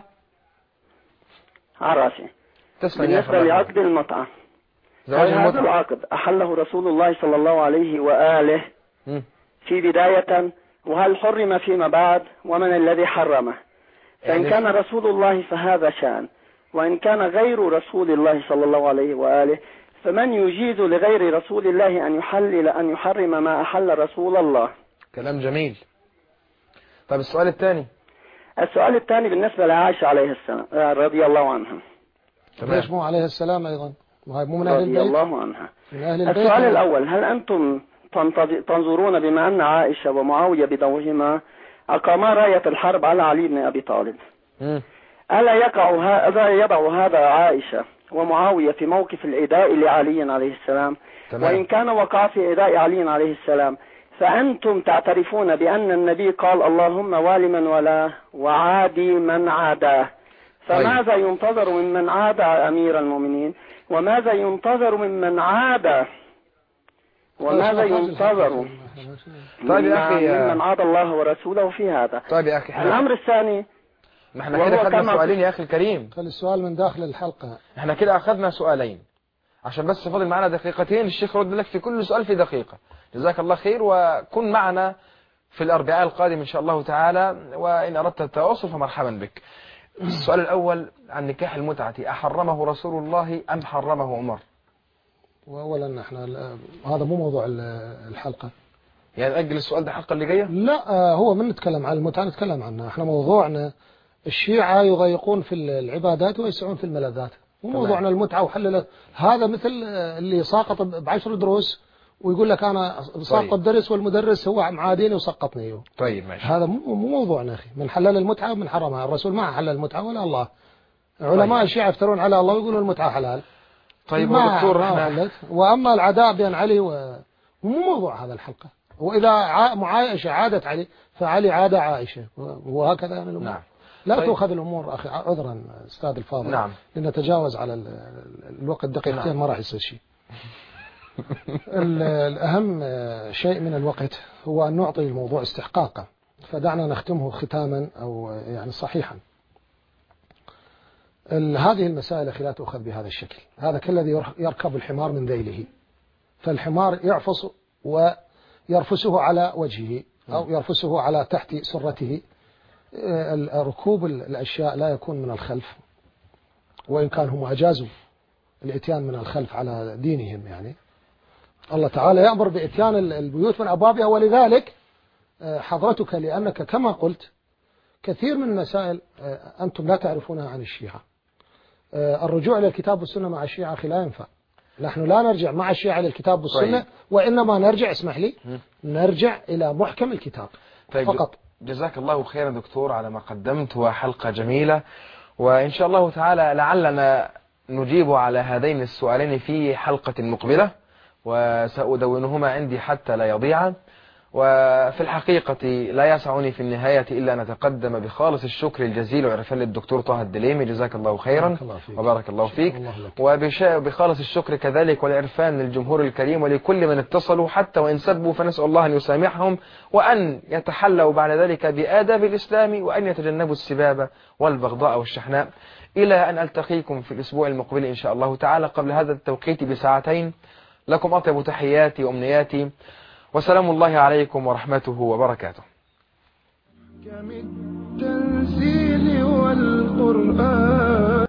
راسي. بالنسبة لعقد المتعة، هذا العقد أحله رسول الله صلى الله عليه وآله في بداية، وهل حرم فيما بعد، ومن الذي حرمه؟ فإن كان رسول الله فهذا شأن، وإن كان غير رسول الله صلى الله عليه وآله فمن يجيز لغير رسول الله أن يحرم ما أحل رسول الله؟ كلام جميل. طيب السؤال الثاني. السؤال الثاني بالنسبة لعائشة عليه السلام رضي الله عنها. ليش مو عليه السلام أيضا؟ مو من أهل البيت؟ رضي الله عنها. من أهل البيت. السؤال الأول، هل أنتم تنظرون بما أن عائشة ومعاوية بدورهما أقاما راية الحرب على علي بن أبي طالب، ألا يضع هذا عائشة ومعاوية في موقف الإداء لعلي عليه السلام؟ وإن كان وقع في إداء علي عليه السلام، فأنتم تعترفون بأن النبي قال اللهم والي من ولا وعادي من عاداه، فماذا ينتظر ممن عادى أمير المؤمنين؟ وماذا ينتظر ممن عادى؟ وماذا ينتظر ممن عاد الله ورسوله في هذا؟ طيب يا أخي، الأمر الثاني، ما احنا كده أخذنا سؤالين يا أخي الكريم. خلي السؤال من داخل الحلقة. احنا كده أخذنا سؤالين، عشان بس فاضل معنا دقيقتين، الشيخ رد لك في كل سؤال في دقيقة. جزاك الله خير، وكن معنا في الأربعاء القادم إن شاء الله تعالى، وإن أردت التواصل فمرحبا بك. السؤال الأول عن نكاح المتعة، أحرمه رسول الله أم حرمه عمر؟ وأولا احنا هذا مو موضوع الحلقة، يعني أجل السؤال ده الحلقة اللي جاية؟ لا، هو من نتكلم عن المتعة نتكلم عنها. احنا موضوعنا الشيعة يضيقون في العبادات ويسعون في الملذات، وموضوعنا المتعة وحلله. هذا مثل اللي ساقط ب10 دروس ويقول لك أنا ساقط درس والمدرس هو معاديني وسقطني. طيب ماشي. هذا مو موضوعنا أخي. من حلل المتعة ومن حرمها، الرسول ما حلل المتعة ولا الله. علماء الشيعة يفترون على الله ويقولون المتعة حلال. طيب دكتور، وأما العداء بين علي مو موضوع هذا الحلقة. وإذا عائشة عادت علي فعلي عاد عائشة، وهكذا يعني الأمور. نعم. لا تؤخذ الأمور أخي، عذرا أستاذ الفاضل. نعم. لنتجاوز على الوقت دقيقتين. ما راح يصير شيء. الأهم شيء من الوقت هو أن نعطي الموضوع استحقاقه، فدعنا نختمه ختاما أو يعني صحيحا. هذه المسائل أخي لا تؤخذ بهذا الشكل. هذا كالذي يركب الحمار من ذيله، فالحمار يعفص ويرفسه على وجهه أو يرفسه على تحت سرته. ركوب الأشياء لا يكون من الخلف، وإن كان هم أجازوا الإتيان من الخلف على دينهم. يعني الله تعالى يأمر بإتيان البيوت من أبوابها. ولذلك حضرتك لأنك كما قلت كثير من المسائل أنتم لا تعرفونها عن الشيعة. الرجوع إلى الكتاب والسنة مع الشيعة أخي لا ينفع. نحن لا نرجع مع الشيعة إلى الكتاب والسنة. طيب. وإنما نرجع، اسمح لي، نرجع إلى محكم الكتاب. طيب. فقط. جزاك الله خيرا دكتور على ما قدمت، وحلقة جميلة، وإن شاء الله تعالى لعلنا نجيب على هذين السؤالين في حلقة مقبلة، وسأدونهما عندي حتى لا يضيعا. وفي الحقيقة لا يسعني في النهاية إلا أن أتقدم بخالص الشكر الجزيل والعرفان للدكتور طه الدليمي، جزاك الله خيرا وبارك الله فيك. وبخالص الشكر كذلك والعرفان للجمهور الكريم ولكل من اتصلوا حتى وإن سبوا، فنسأل الله أن يسامحهم وأن يتحلوا بعد ذلك بآداب الإسلام، وأن يتجنبوا السباب والبغضاء والشحناء. إلى أن ألتقيكم في الأسبوع المقبل إن شاء الله تعالى قبل هذا التوقيت بساعتين، لكم أطيب تحياتي وأمنياتي، وسلام الله عليكم ورحمته وبركاته. كم التنزيل والقرآن